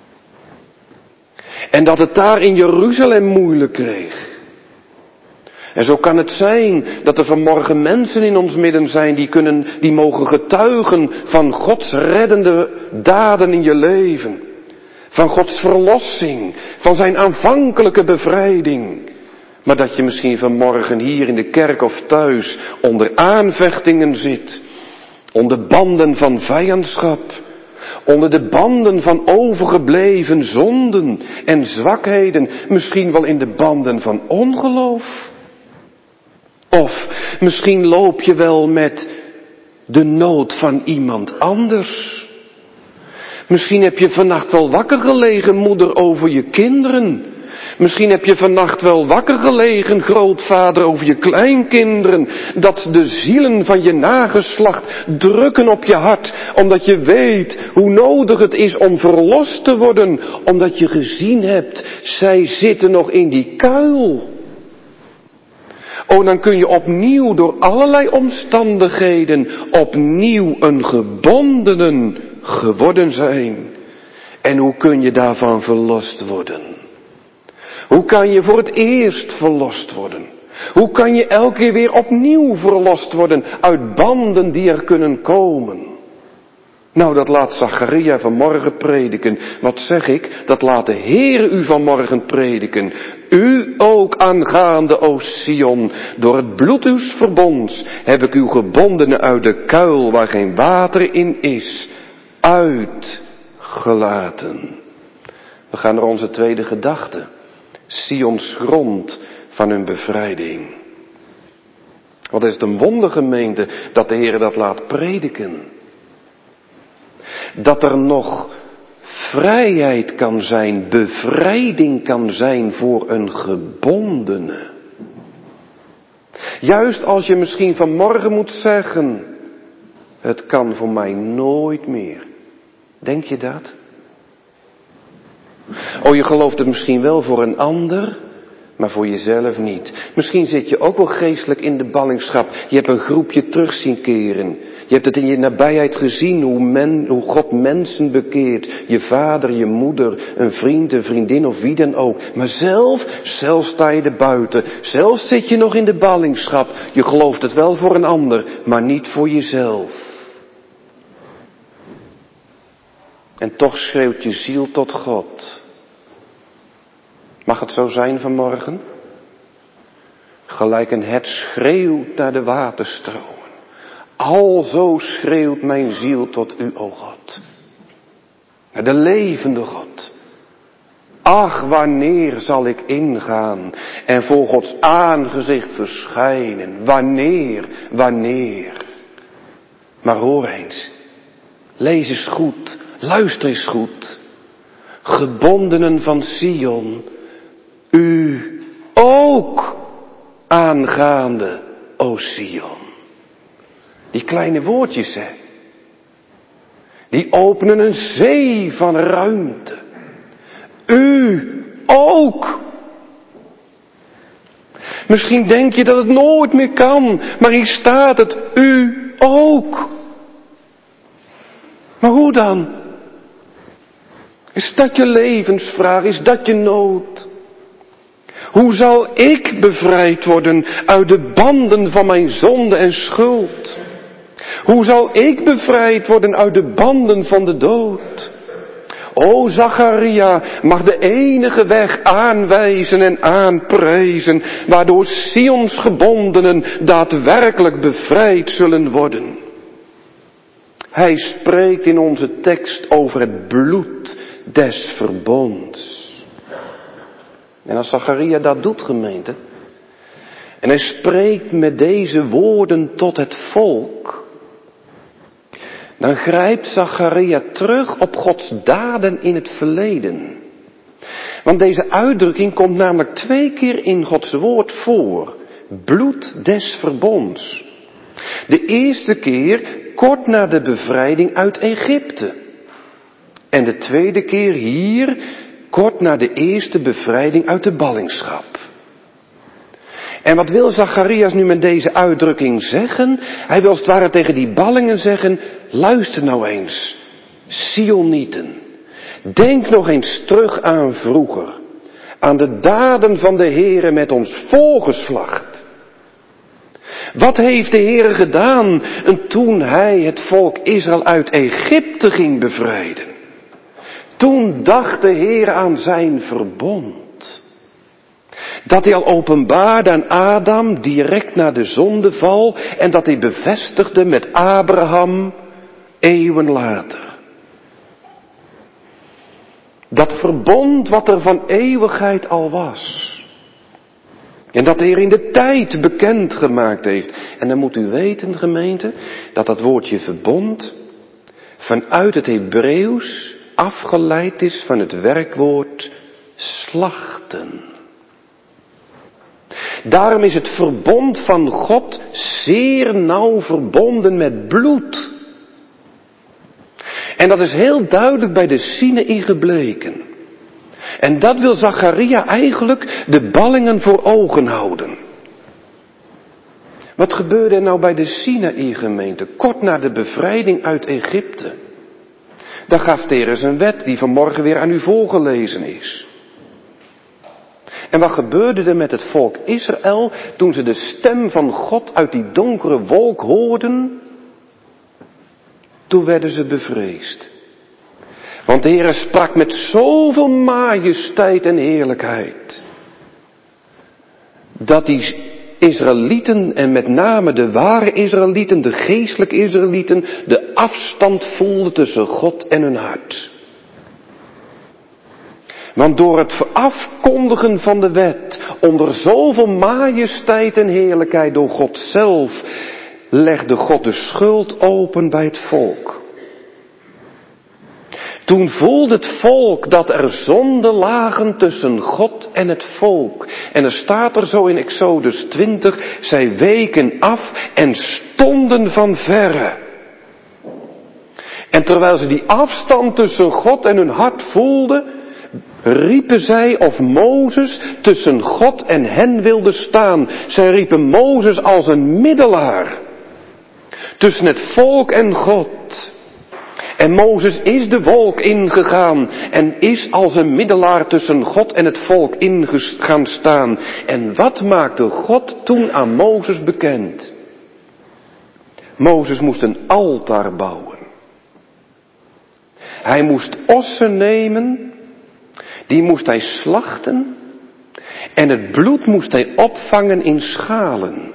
En dat het daar in Jeruzalem moeilijk kreeg. En zo kan het zijn dat er vanmorgen mensen in ons midden zijn die mogen getuigen van Gods reddende daden in je leven. Van Gods verlossing, van zijn aanvankelijke bevrijding. Maar dat je misschien vanmorgen hier in de kerk of thuis onder aanvechtingen zit. Onder banden van vijandschap. Onder de banden van overgebleven zonden en zwakheden. Misschien wel in de banden van ongeloof. Of misschien loop je wel met de nood van iemand anders. Misschien heb je vannacht wel wakker gelegen, moeder, over je kinderen. Misschien heb je vannacht wel wakker gelegen, grootvader, over je kleinkinderen. Dat de zielen van je nageslacht drukken op je hart. Omdat je weet hoe nodig het is om verlost te worden. Omdat je gezien hebt, zij zitten nog in die kuil. Oh, dan kun je opnieuw door allerlei omstandigheden opnieuw een gebondenen geworden zijn. En hoe kun je daarvan verlost worden? Hoe kan je voor het eerst verlost worden? Hoe kan je elke keer weer opnieuw verlost worden uit banden die er kunnen komen? Nou, dat laat Zacharia vanmorgen prediken. Wat zeg ik? Dat laat de Heere u vanmorgen prediken. U ook aangaande, o Sion, door het bloed uws verbonds heb ik u gebonden uit de kuil waar geen water in is, uitgelaten. We gaan naar onze tweede gedachte. Sions grond van hun bevrijding. Wat is het een wonder, gemeente, dat de Heere dat laat prediken. Dat er nog vrijheid kan zijn, bevrijding kan zijn voor een gebondene. Juist als je misschien vanmorgen moet zeggen, het kan voor mij nooit meer. Denk je dat? Oh, je gelooft het misschien wel voor een ander, maar voor jezelf niet. Misschien zit je ook wel geestelijk in de ballingschap. Je hebt een groepje terug zien keren. Je hebt het in je nabijheid gezien hoe God mensen bekeert. Je vader, je moeder, een vriend, een vriendin of wie dan ook. Maar zelf sta je er buiten. Zelf zit je nog in de ballingschap. Je gelooft het wel voor een ander, maar niet voor jezelf. En toch schreeuwt je ziel tot God. Mag het zo zijn vanmorgen? Gelijk een hert schreeuwt naar de waterstromen. Alzo schreeuwt mijn ziel tot u, o God. Naar de levende God. Ach, wanneer zal ik ingaan en voor Gods aangezicht verschijnen? Wanneer? Maar hoor eens. Lees eens goed. Luister eens goed. Gebondenen van Sion. U ook aangaande, o Sion. Die kleine woordjes, hè. Die openen een zee van ruimte. U ook. Misschien denk je dat het nooit meer kan, maar hier staat het, u ook. Maar hoe dan? Is dat je levensvraag? Is dat je nood? Hoe zal ik bevrijd worden uit de banden van mijn zonde en schuld? Hoe zal ik bevrijd worden uit de banden van de dood? O Zacharia, mag de enige weg aanwijzen en aanprijzen, waardoor Sions gebondenen daadwerkelijk bevrijd zullen worden. Hij spreekt in onze tekst over het bloed des verbonds. En als Zacharia dat doet, gemeente, en hij spreekt met deze woorden tot het volk, dan grijpt Zacharia terug op Gods daden in het verleden. Want deze uitdrukking komt namelijk 2 keer in Gods woord voor. Bloed des verbonds. De eerste keer kort na de bevrijding uit Egypte. En de tweede keer hier kort na de eerste bevrijding uit de ballingschap. En wat wil Zacharias nu met deze uitdrukking zeggen? Hij wil als het ware tegen die ballingen zeggen, luister nou eens, Sionieten. Denk nog eens terug aan vroeger. Aan de daden van de Heere met ons voorgeslacht. Wat heeft de Heere gedaan toen hij het volk Israël uit Egypte ging bevrijden? Toen dacht de Heer aan zijn verbond. Dat hij al openbaarde aan Adam direct na de zondeval en dat hij bevestigde met Abraham eeuwen later. Dat verbond wat er van eeuwigheid al was. En dat de Heer in de tijd bekend gemaakt heeft. En dan moet u weten, gemeente, dat woordje verbond vanuit het Hebreeuws afgeleid is van het werkwoord slachten. Daarom is het verbond van God zeer nauw verbonden met bloed. En dat is heel duidelijk bij de Sinaï gebleken. En dat wil Zacharia eigenlijk de ballingen voor ogen houden. Wat gebeurde er nou bij de Sinaï gemeente, kort na de bevrijding uit Egypte? Daar gaf de Heer een wet die vanmorgen weer aan u voorgelezen is. En wat gebeurde er met het volk Israël toen ze de stem van God uit die donkere wolk hoorden? Toen werden ze bevreesd. Want de Heer sprak met zoveel majesteit en heerlijkheid. Dat die Israëlieten, en met name de ware Israëlieten, de geestelijke Israëlieten, de afstand voelden tussen God en hun hart. Want door het afkondigen van de wet, onder zoveel majesteit en heerlijkheid door God zelf, legde God de schuld open bij het volk. Toen voelde het volk dat er zonden lagen tussen God en het volk. En er staat er zo in Exodus 20, zij weken af en stonden van verre. En terwijl ze die afstand tussen God en hun hart voelden, riepen zij of Mozes tussen God en hen wilde staan. Zij riepen Mozes als een middelaar tussen het volk en God. En Mozes is de wolk ingegaan en is als een middelaar tussen God en het volk gaan staan. En wat maakte God toen aan Mozes bekend? Mozes moest een altaar bouwen. Hij moest ossen nemen, die moest hij slachten en het bloed moest hij opvangen in schalen.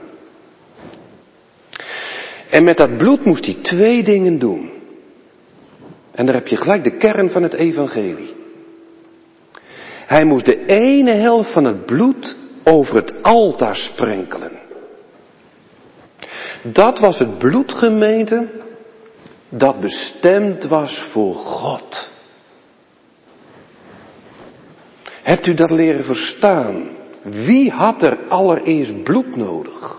En met dat bloed moest hij 2 dingen doen. En daar heb je gelijk de kern van het evangelie. Hij moest de ene helft van het bloed over het altaar sprenkelen. Dat was het bloed, gemeente, dat bestemd was voor God. Hebt u dat leren verstaan? Wie had er allereerst bloed nodig?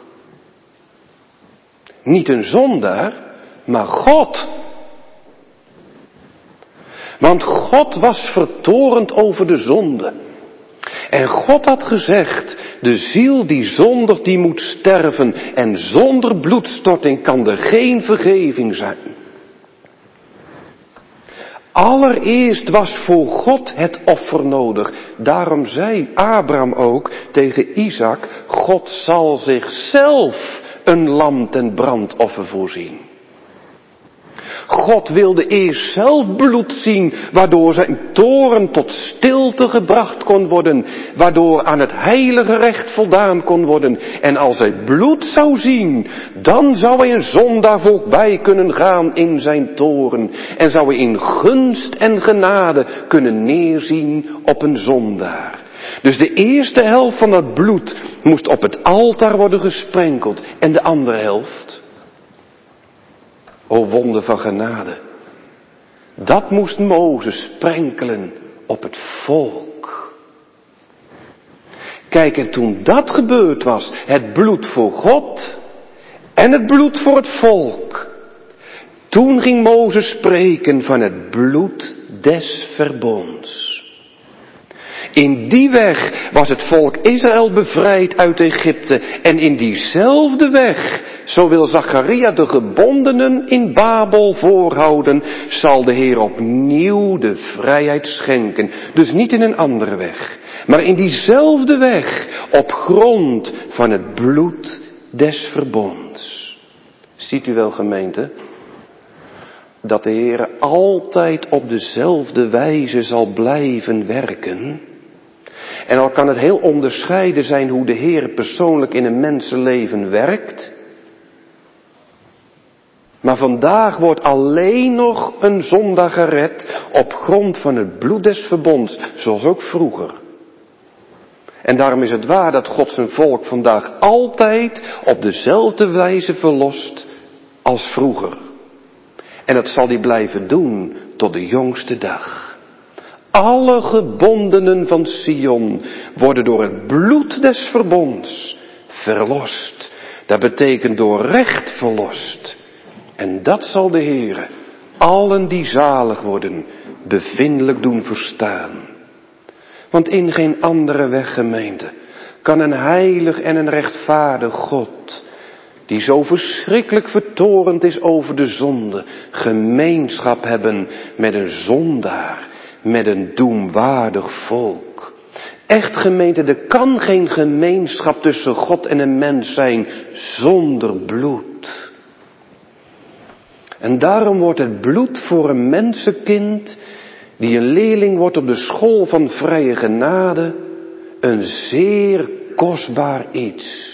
Niet een zondaar, maar God. Want God was vertorend over de zonde. En God had gezegd, de ziel die zondigt, die moet sterven. En zonder bloedstorting kan er geen vergeving zijn. Allereerst was voor God het offer nodig. Daarom zei Abraham ook tegen Isaac, God zal zichzelf een lam ten brandoffer voorzien. God wilde eerst zelf bloed zien, waardoor zijn toorn tot stilte gebracht kon worden, waardoor aan het heilige recht voldaan kon worden. En als hij bloed zou zien, dan zou hij een zondaar voorbij kunnen gaan in zijn toorn. En zou hij in gunst en genade kunnen neerzien op een zondaar. Dus de eerste helft van dat bloed moest op het altaar worden gesprenkeld. En de andere helft, o wonder van genade, dat moest Mozes sprenkelen op het volk. Kijk, en toen dat gebeurd was, het bloed voor God en het bloed voor het volk, toen ging Mozes spreken van het bloed des verbonds. In die weg was het volk Israël bevrijd uit Egypte. En in diezelfde weg, zo wil Zacharia de gebondenen in Babel voorhouden, zal de Heer opnieuw de vrijheid schenken. Dus niet in een andere weg, maar in diezelfde weg, op grond van het bloed des verbonds. Ziet u wel, gemeente, dat de Heer altijd op dezelfde wijze zal blijven werken. En al kan het heel onderscheiden zijn hoe de Heer persoonlijk in een mensenleven werkt. Maar vandaag wordt alleen nog een zondaar gered op grond van het bloed des verbonds, zoals ook vroeger. En daarom is het waar dat God zijn volk vandaag altijd op dezelfde wijze verlost als vroeger. En dat zal hij blijven doen tot de jongste dag. Alle gebondenen van Sion worden door het bloed des verbonds verlost. Dat betekent door recht verlost. En dat zal de Heere allen die zalig worden bevindelijk doen verstaan. Want in geen andere weg, gemeente, kan een heilig en een rechtvaardig God, die zo verschrikkelijk vertorend is over de zonde, gemeenschap hebben met een zondaar, met een doemwaardig volk. Echt, gemeente, er kan geen gemeenschap tussen God en een mens zijn zonder bloed. En daarom wordt het bloed voor een mensenkind, die een leerling wordt op de school van vrije genade, een zeer kostbaar iets.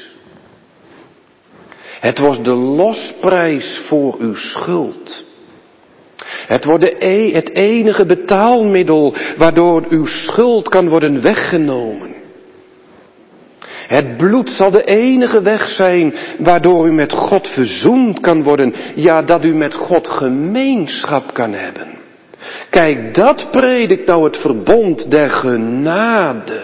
Het was de losprijs voor uw schuld. Het wordt het enige betaalmiddel waardoor uw schuld kan worden weggenomen. Het bloed zal de enige weg zijn waardoor u met God verzoend kan worden. Ja, dat u met God gemeenschap kan hebben. Kijk, dat predikt nou het verbond der genade.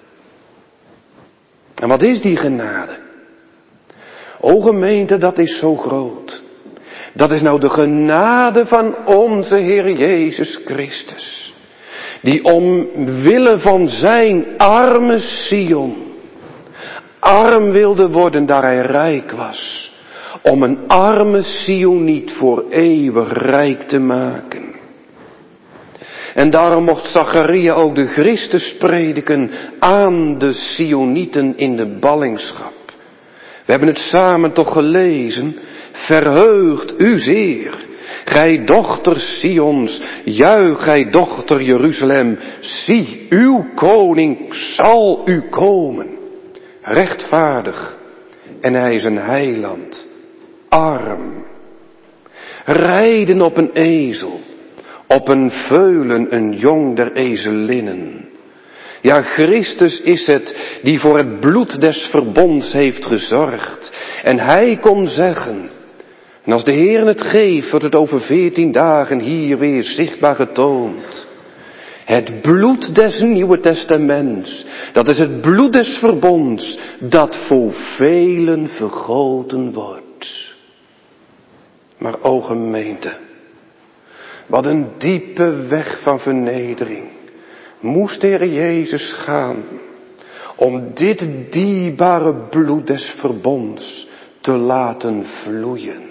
En wat is die genade? O gemeente, dat is zo groot. Dat is nou de genade van onze Heer Jezus Christus. Die omwille van zijn arme Sion arm wilde worden daar hij rijk was. Om een arme Sioniet voor eeuwig rijk te maken. En daarom mocht Zacharia ook de Christus prediken aan de Sionieten in de ballingschap. We hebben het samen toch gelezen. Verheugt u zeer, gij dochter Sions, juich gij dochter Jeruzalem. Zie, uw koning zal u komen, rechtvaardig, en hij is een heiland, arm. Rijden op een ezel, op een veulen, een jong der ezelinnen. Ja, Christus is het die voor het bloed des verbonds heeft gezorgd. En hij kon zeggen, en als de Heer het geeft, wordt het over 14 dagen hier weer zichtbaar getoond. Het bloed des Nieuwe Testaments, dat is het bloed des verbonds, dat voor velen vergoten wordt. Maar o gemeente, wat een diepe weg van vernedering moest de Heer Jezus gaan om dit dierbare bloed des verbonds te laten vloeien.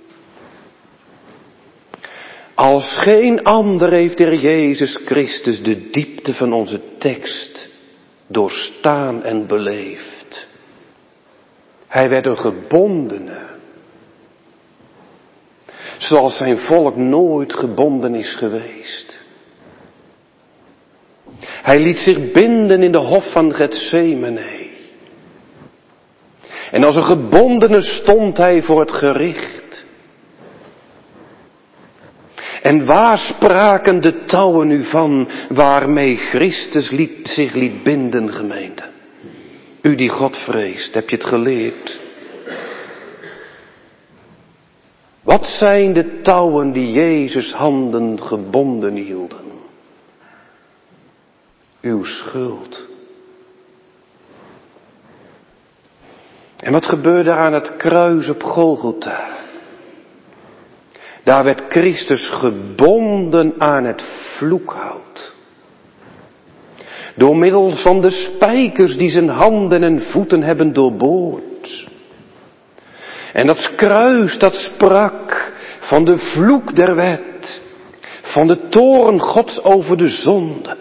Als geen ander heeft de Heer Jezus Christus de diepte van onze tekst doorstaan en beleefd. Hij werd een gebondene, zoals zijn volk nooit gebonden is geweest. Hij liet zich binden in de hof van Getsemane. En als een gebondene stond hij voor het gericht. En waar spraken de touwen nu van waarmee Christus zich liet binden, gemeente? U die God vreest, heb je het geleerd? Wat zijn de touwen die Jezus handen gebonden hielden? Uw schuld. En wat gebeurde aan het kruis op Golgotha? Daar werd Christus gebonden aan het vloekhout. Door middel van de spijkers die zijn handen en voeten hebben doorboord. En dat kruis dat sprak van de vloek der wet. Van de toorn Gods over de zonde.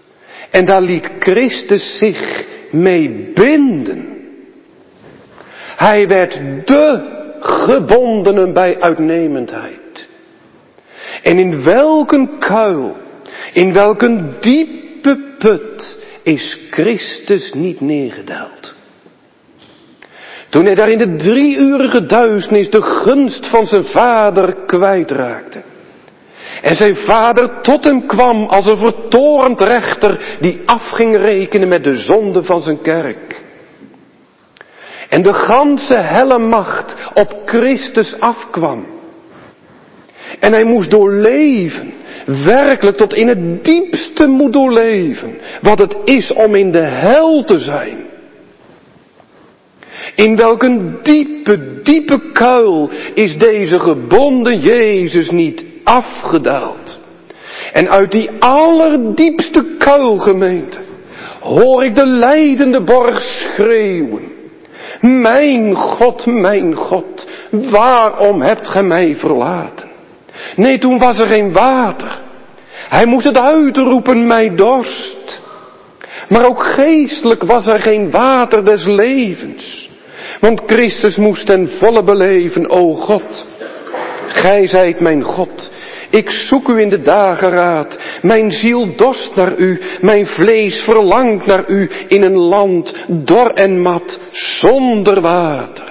En daar liet Christus zich mee binden. Hij werd de gebondene bij uitnemendheid. En in welke kuil, in welke diepe put is Christus niet neergedaald? Toen hij daar in de 3-urige duisternis de gunst van zijn vader kwijtraakte. En zijn vader tot hem kwam als een vertorend rechter die af ging rekenen met de zonde van zijn kerk. En de ganse helle macht op Christus afkwam. En hij moest doorleven, werkelijk tot in het diepste moet doorleven, wat het is om in de hel te zijn. In welke diepe, diepe kuil is deze gebonden Jezus niet afgedaald. En uit die allerdiepste kuil, gemeente, hoor ik de lijdende borg schreeuwen. Mijn God, waarom hebt gij mij verlaten? Nee, toen was er geen water. Hij moest het uitroepen, mij dorst. Maar ook geestelijk was er geen water des levens. Want Christus moest ten volle beleven, o God. Gij zijt mijn God. Ik zoek u in de dageraad. Mijn ziel dorst naar u. Mijn vlees verlangt naar u in een land dor en mat, zonder water.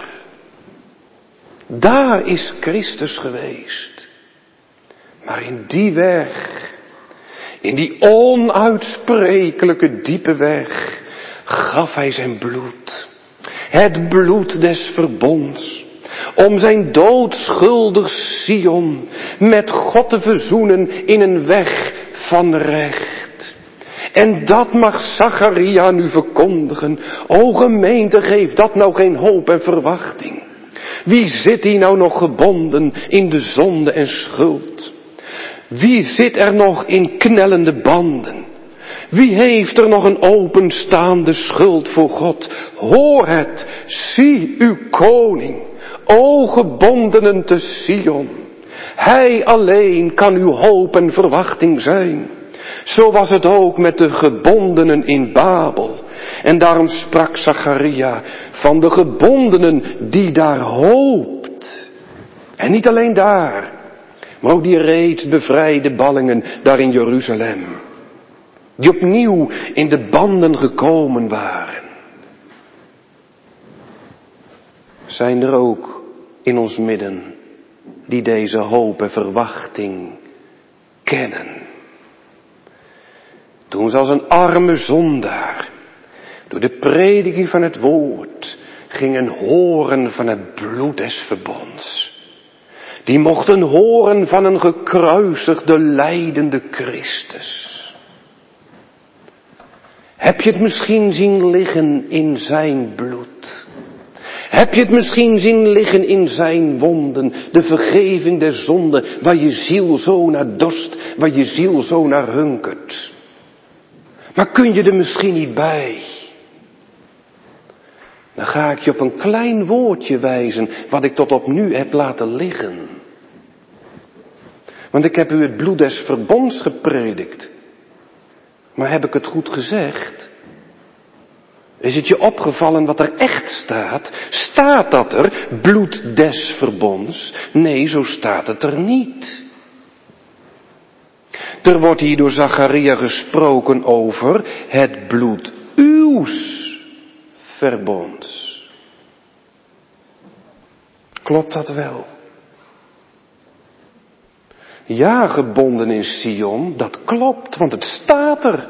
Daar is Christus geweest. Maar in die weg, in die onuitsprekelijke diepe weg, gaf hij zijn bloed. Het bloed des verbonds. Om zijn doodschuldig Sion met God te verzoenen in een weg van recht. En dat mag Zacharia nu verkondigen. O gemeente, geef dat nou geen hoop en verwachting. Wie zit hier nou nog gebonden in de zonde en schuld? Wie zit er nog in knellende banden? Wie heeft er nog een openstaande schuld voor God? Hoor het, zie uw koning, o gebondenen te Sion. Hij alleen kan uw hoop en verwachting zijn. Zo was het ook met de gebondenen in Babel. En daarom sprak Zacharia van de gebondenen die daar hoopt. En niet alleen daar, maar ook die reeds bevrijde ballingen daar in Jeruzalem. Die opnieuw in de banden gekomen waren. Zijn er ook in ons midden die deze hoop en verwachting kennen? Toen ze als een arme zondaar door de prediking van het woord gingen horen van het bloed des verbonds. Die mochten horen van een gekruisigde, lijdende Christus. Heb je het misschien zien liggen in zijn bloed? Heb je het misschien zien liggen in zijn wonden? De vergeving der zonde, waar je ziel zo naar dorst, waar je ziel zo naar hunkert. Maar kun je er misschien niet bij? Dan ga ik je op een klein woordje wijzen, wat ik tot op nu heb laten liggen. Want ik heb u het bloed des verbonds gepredikt. Maar heb ik het goed gezegd? Is het je opgevallen wat er echt staat? Staat dat er, bloed des verbonds? Nee, zo staat het er niet. Er wordt hier door Zacharia gesproken over het bloed uws verbonds. Klopt dat wel? Ja, gebonden in Sion, dat klopt, want het staat er.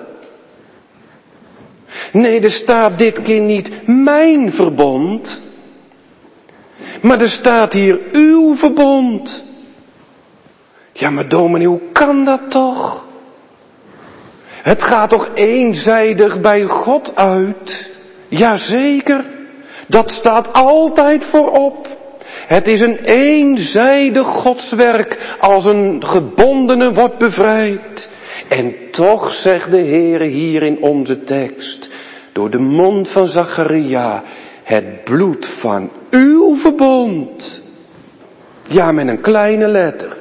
Nee, er staat dit keer niet mijn verbond, maar er staat hier uw verbond. Ja, maar dominee, hoe kan dat toch? Het gaat toch eenzijdig bij God uit? Jazeker, dat staat altijd voorop. Het is een eenzijdig Godswerk als een gebondene wordt bevrijd. En toch zegt de Heere hier in onze tekst, door de mond van Zacharia, het bloed van uw verbond. Ja, met een kleine letter.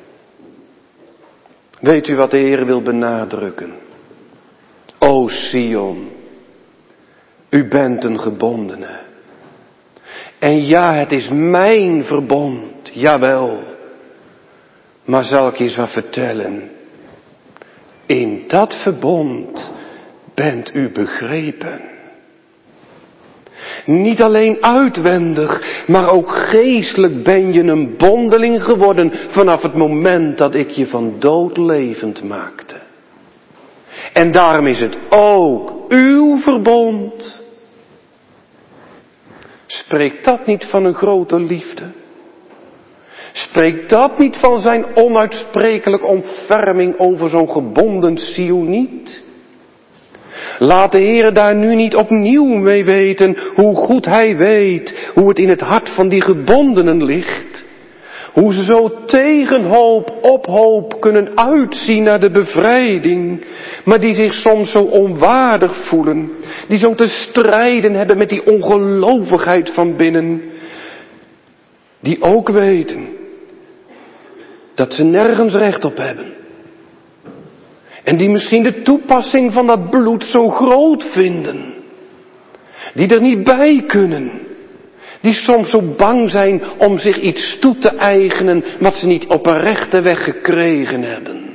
Weet u wat de Heer wil benadrukken? O Sion, u bent een gebondene. En ja, het is mijn verbond, jawel. Maar zal ik je eens wat vertellen? In dat verbond bent u begrepen. Niet alleen uitwendig, maar ook geestelijk ben je een bondeling geworden vanaf het moment dat ik je van dood levend maakte. En daarom is het ook uw verbond. Spreekt dat niet van een grote liefde? Spreekt dat niet van zijn onuitsprekelijk ontferming over zo'n gebonden ziel niet? Laat de Heere daar nu niet opnieuw mee weten hoe goed hij weet hoe het in het hart van die gebondenen ligt. Hoe ze zo tegen hoop op hoop kunnen uitzien naar de bevrijding, maar die zich soms zo onwaardig voelen, die zo te strijden hebben met die ongelovigheid van binnen, die ook weten dat ze nergens recht op hebben. En die misschien de toepassing van dat bloed zo groot vinden. Die er niet bij kunnen. Die soms zo bang zijn om zich iets toe te eigenen wat ze niet op een rechte weg gekregen hebben.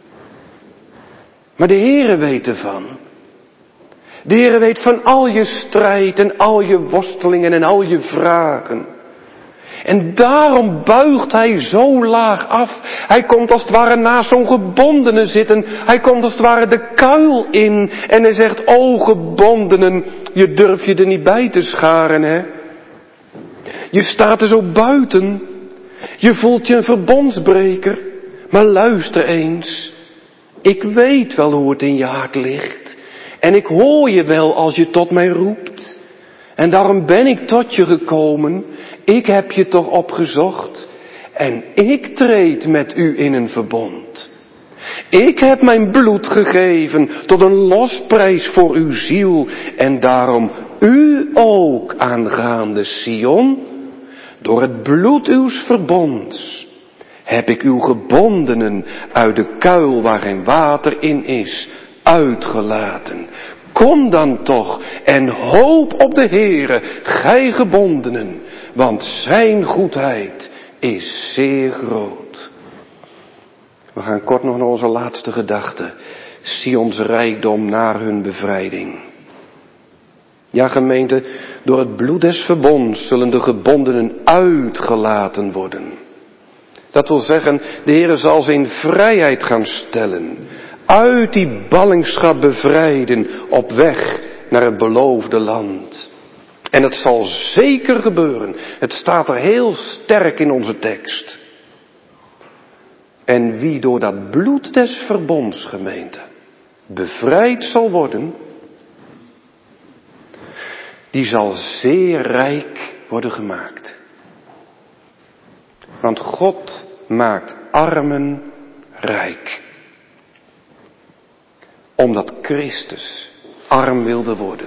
Maar de Heere weet ervan. De Heere weet van al je strijd en al je worstelingen en al je vragen. En daarom buigt hij zo laag af. Hij komt als het ware naast zo'n gebondene zitten. Hij komt als het ware de kuil in. En hij zegt, o gebondenen, je durft je er niet bij te scharen, hè. Je staat er zo buiten. Je voelt je een verbondsbreker. Maar luister eens. Ik weet wel hoe het in je hart ligt. En ik hoor je wel als je tot mij roept. En daarom ben ik tot je gekomen. Ik heb je toch opgezocht. En ik treed met u in een verbond. Ik heb mijn bloed gegeven tot een losprijs voor uw ziel. En daarom u ook aangaande Sion. Door het bloed uws verbonds heb ik uw gebondenen uit de kuil waar geen water in is uitgelaten. Kom dan toch en hoop op de Heere, gij gebondenen, want zijn goedheid is zeer groot. We gaan kort nog naar onze laatste gedachte. Sions rijkdom naar hun bevrijding. Ja, gemeente, door het bloed des verbonds zullen de gebondenen uitgelaten worden. Dat wil zeggen, de Heere zal ze in vrijheid gaan stellen. Uit die ballingschap bevrijden op weg naar het beloofde land. En het zal zeker gebeuren. Het staat er heel sterk in onze tekst. En wie door dat bloed des verbonds, gemeente, bevrijd zal worden, die zal zeer rijk worden gemaakt. Want God maakt armen rijk. Omdat Christus arm wilde worden.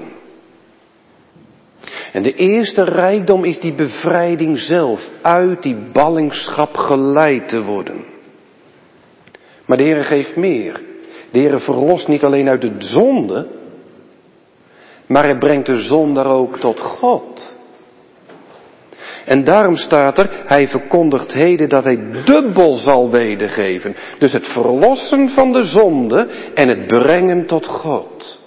En de eerste rijkdom is die bevrijding zelf, uit die ballingschap geleid te worden. Maar de Heere geeft meer. De Heere verlost niet alleen uit de zonde, maar hij brengt de zondaar ook tot God. En daarom staat er, hij verkondigt heden dat hij dubbel zal wedergeven. Dus het verlossen van de zonde en het brengen tot God.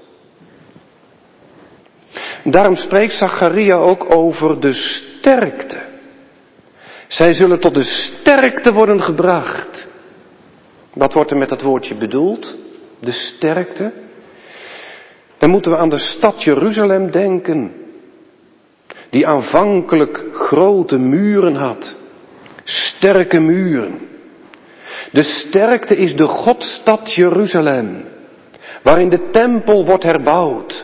Daarom spreekt Zacharia ook over de sterkte. Zij zullen tot de sterkte worden gebracht. Wat wordt er met dat woordje bedoeld? De sterkte? Dan moeten we aan de stad Jeruzalem denken. Die aanvankelijk grote muren had. Sterke muren. De sterkte is de Godstad Jeruzalem. Waarin de tempel wordt herbouwd.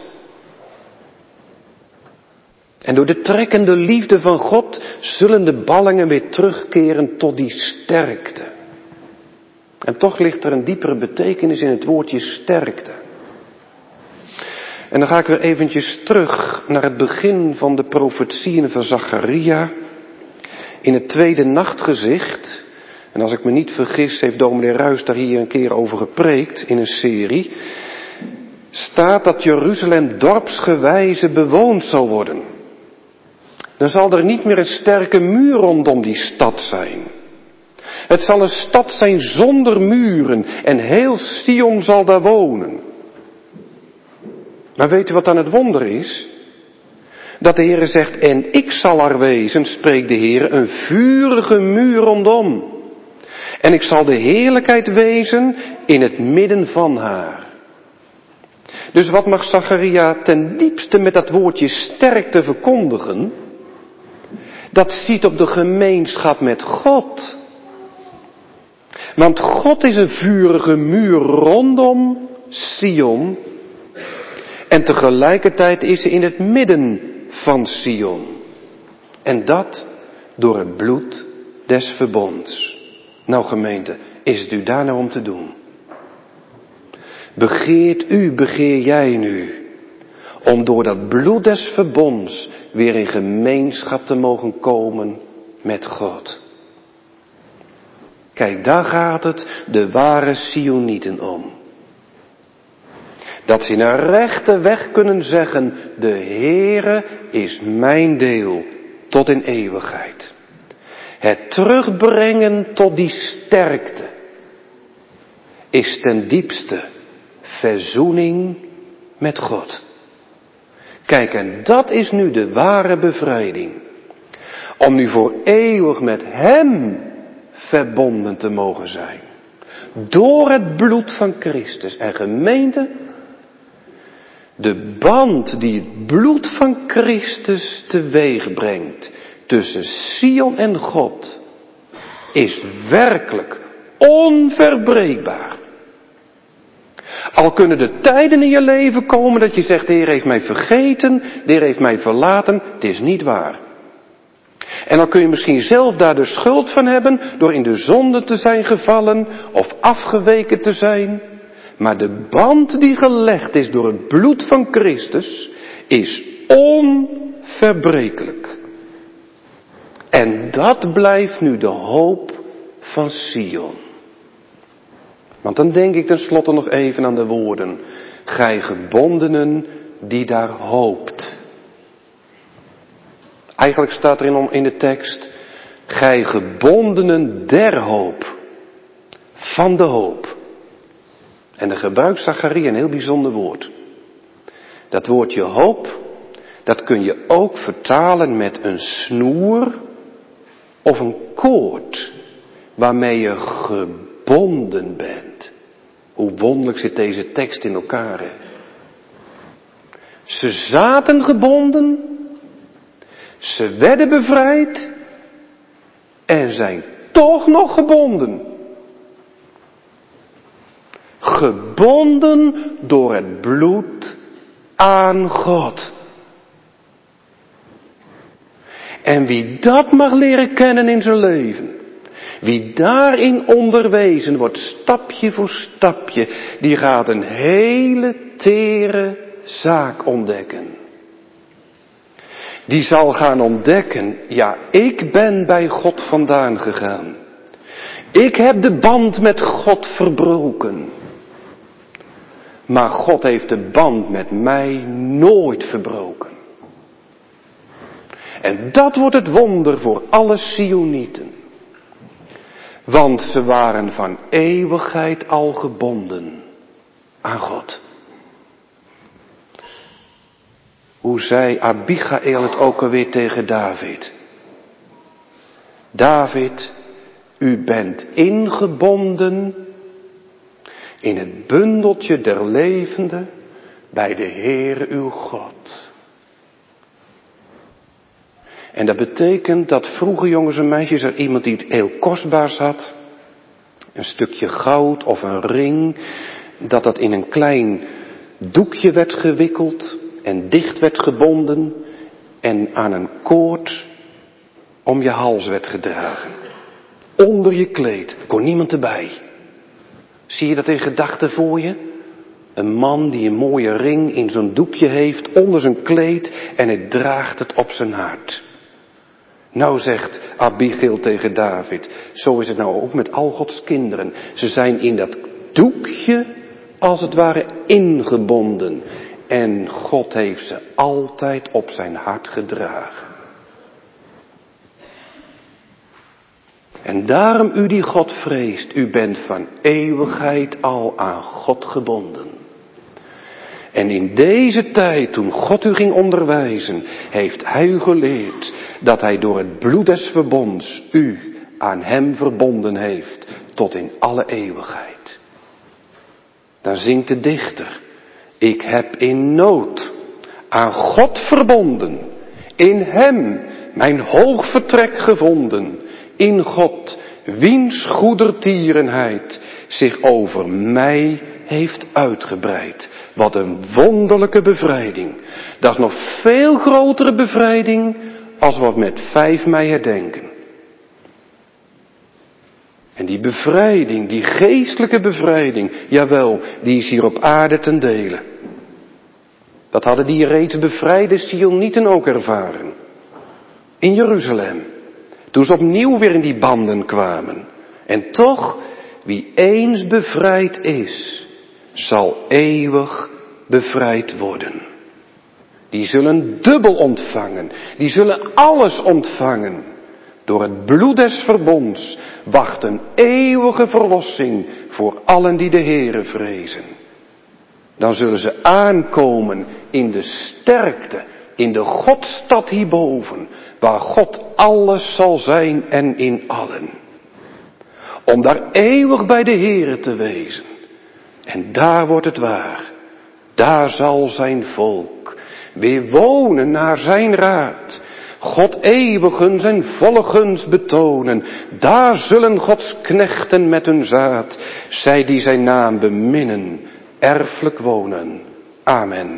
En door de trekkende liefde van God zullen de ballingen weer terugkeren tot die sterkte. En toch ligt er een diepere betekenis in het woordje sterkte. En dan ga ik weer eventjes terug naar het begin van de profetieën van Zacharia. In het tweede nachtgezicht. En als ik me niet vergis, heeft dominee Ruijs daar hier een keer over gepreekt in een serie. Staat dat Jeruzalem dorpsgewijze bewoond zal worden. Dan zal er niet meer een sterke muur rondom die stad zijn. Het zal een stad zijn zonder muren en heel Sion zal daar wonen. Maar weet u wat dan het wonder is? Dat de Heere zegt, en ik zal er wezen, spreekt de Heere, een vurige muur rondom. En ik zal de heerlijkheid wezen in het midden van haar. Dus wat mag Zacharia ten diepste met dat woordje sterkte verkondigen? Dat ziet op de gemeenschap met God. Want God is een vurige muur rondom Sion. En tegelijkertijd is hij in het midden van Sion. En dat door het bloed des verbonds. Nou gemeente, is het u daar nou om te doen? Begeer jij nu, om door dat bloed des verbonds weer in gemeenschap te mogen komen met God? Kijk, daar gaat het de ware Sionieten om. Dat ze in een rechte weg kunnen zeggen, de Heere is mijn deel tot in eeuwigheid. Het terugbrengen tot die sterkte is ten diepste verzoening met God. Kijk, en dat is nu de ware bevrijding. Om nu voor eeuwig met Hem verbonden te mogen zijn. Door het bloed van Christus. En gemeente, de band die het bloed van Christus teweeg brengt tussen Sion en God is werkelijk onverbreekbaar. Al kunnen de tijden in je leven komen dat je zegt, de Heer heeft mij vergeten, de Heer heeft mij verlaten, het is niet waar. En dan kun je misschien zelf daar de schuld van hebben door in de zonde te zijn gevallen of afgeweken te zijn. Maar de band die gelegd is door het bloed van Christus is onverbrekelijk. En dat blijft nu de hoop van Sion. Want dan denk ik tenslotte nog even aan de woorden. Gij gebondenen die daar hoopt. Eigenlijk staat er in de tekst. Gij gebondenen der hoop. Van de hoop. En dan gebruikt Zacharia een heel bijzonder woord. Dat woordje hoop, dat kun je ook vertalen met een snoer of een koord. Waarmee je gebonden bent. Hoe wonderlijk zit deze tekst in elkaar. Hè? Ze zaten gebonden. Ze werden bevrijd. En zijn toch nog gebonden. Gebonden door het bloed aan God. En wie dat mag leren kennen in zijn leven. Wie daarin onderwezen wordt, stapje voor stapje, die gaat een hele tere zaak ontdekken. Die zal gaan ontdekken, ja, ik ben bij God vandaan gegaan. Ik heb de band met God verbroken. Maar God heeft de band met mij nooit verbroken. En dat wordt het wonder voor alle Sionieten. Want ze waren van eeuwigheid al gebonden aan God. Hoe zei Abigail het ook alweer tegen David? David, u bent ingebonden in het bundeltje der levenden bij de Heere uw God. En dat betekent dat vroege jongens en meisjes er iemand die het heel kostbaars had, een stukje goud of een ring, dat in een klein doekje werd gewikkeld en dicht werd gebonden en aan een koord om je hals werd gedragen. Onder je kleed, kon niemand erbij. Zie je dat in gedachten voor je? Een man die een mooie ring in zo'n doekje heeft onder zijn kleed en hij draagt het op zijn hart. Nou zegt Abigail tegen David, zo is het nou ook met al Gods kinderen. Ze zijn in dat doekje als het ware ingebonden. En God heeft ze altijd op zijn hart gedragen. En daarom u die God vreest, u bent van eeuwigheid al aan God gebonden. En in deze tijd, toen God u ging onderwijzen, heeft hij u geleerd dat hij door het bloed des verbonds u aan hem verbonden heeft tot in alle eeuwigheid. Dan zingt de dichter, ik heb in nood aan God verbonden, in hem mijn hoog vertrek gevonden, in God, wiens goedertierenheid zich over mij heeft uitgebreid. Wat een wonderlijke bevrijding. Dat is nog veel grotere bevrijding als wat met 5 mei herdenken. En die bevrijding, die geestelijke bevrijding, jawel, die is hier op aarde ten dele. Dat hadden die reeds bevrijde Sionieten ook ervaren. In Jeruzalem. Toen ze opnieuw weer in die banden kwamen. En toch, wie eens bevrijd is, zal eeuwig bevrijd worden. Die zullen dubbel ontvangen. Die zullen alles ontvangen. Door het bloed des verbonds wacht een eeuwige verlossing voor allen die de Heere vrezen. Dan zullen ze aankomen in de sterkte, in de Godstad hierboven, waar God alles zal zijn en in allen. Om daar eeuwig bij de Heere te wezen. En daar wordt het waar. Daar zal zijn volk weer wonen naar zijn raad. God eeuwigen zijn volle gunst betonen. Daar zullen Gods knechten met hun zaad, zij die zijn naam beminnen, erfelijk wonen. Amen.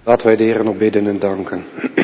Laten wij de Heer nog bidden en danken.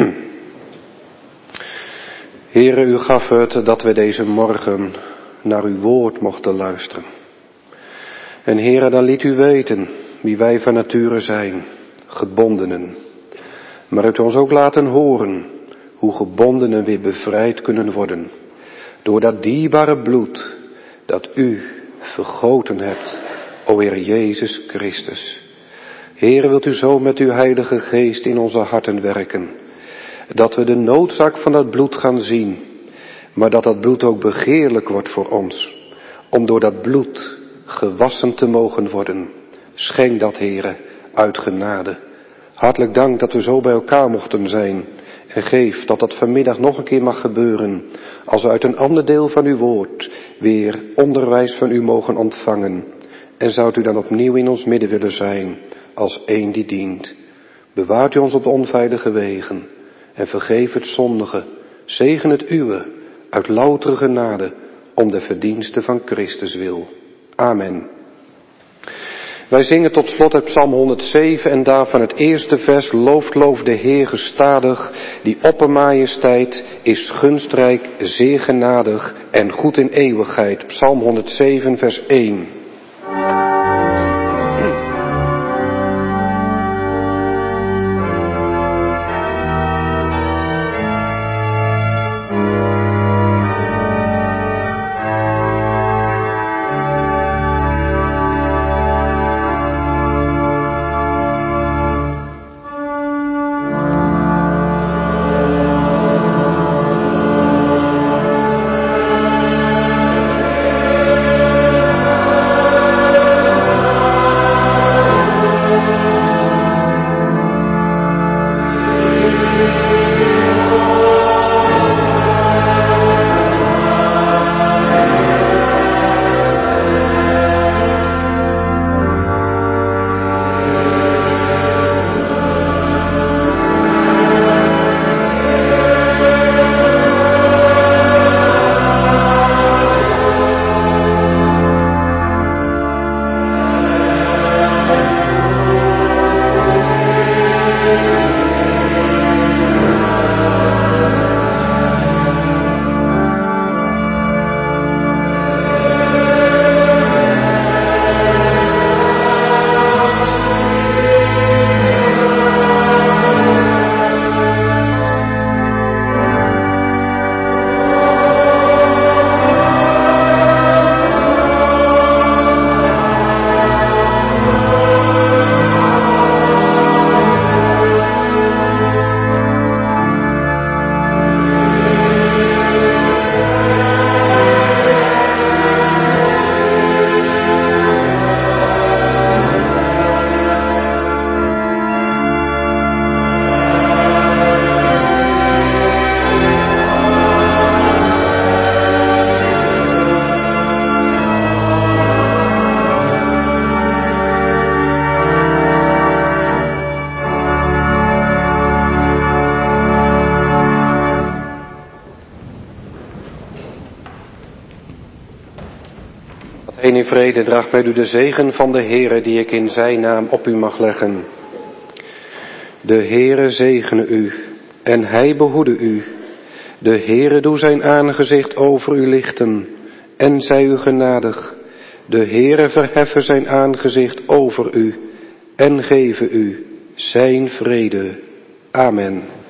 Heere, u gaf het dat wij deze morgen naar uw woord mochten luisteren. En Heere, dan liet u weten wie wij van nature zijn, gebondenen. Maar u hebt ons ook laten horen hoe gebondenen weer bevrijd kunnen worden. Door dat dierbare bloed dat u vergoten hebt, o Heer Jezus Christus. Heere, wilt u zo met uw Heilige Geest in onze harten werken, dat we de noodzaak van dat bloed gaan zien, maar dat dat bloed ook begeerlijk wordt voor ons, om door dat bloed gewassen te mogen worden. Schenk dat, Heere, uit genade. Hartelijk dank dat we zo bij elkaar mochten zijn. En geef dat dat vanmiddag nog een keer mag gebeuren, als we uit een ander deel van uw woord weer onderwijs van u mogen ontvangen. En zoudt u dan opnieuw in ons midden willen zijn, als één die dient. Bewaart u ons op de onveilige wegen en vergeef het zondige. Zegen het uwe uit loutere genade, om de verdiensten van Christus wil. Amen. Wij zingen tot slot uit Psalm 107 en daarvan het eerste vers: loof de Heer gestadig, die oppermajesteit is gunstrijk, zeer genadig en goed in eeuwigheid. Psalm 107 vers 1. En in vrede draagt bij u de zegen van de Heere, die ik in zijn naam op u mag leggen. De Heere zegene u en hij behoede u. De Heere doe zijn aangezicht over u lichten en zij u genadig. De Heere verheffe zijn aangezicht over u en geven u zijn vrede. Amen.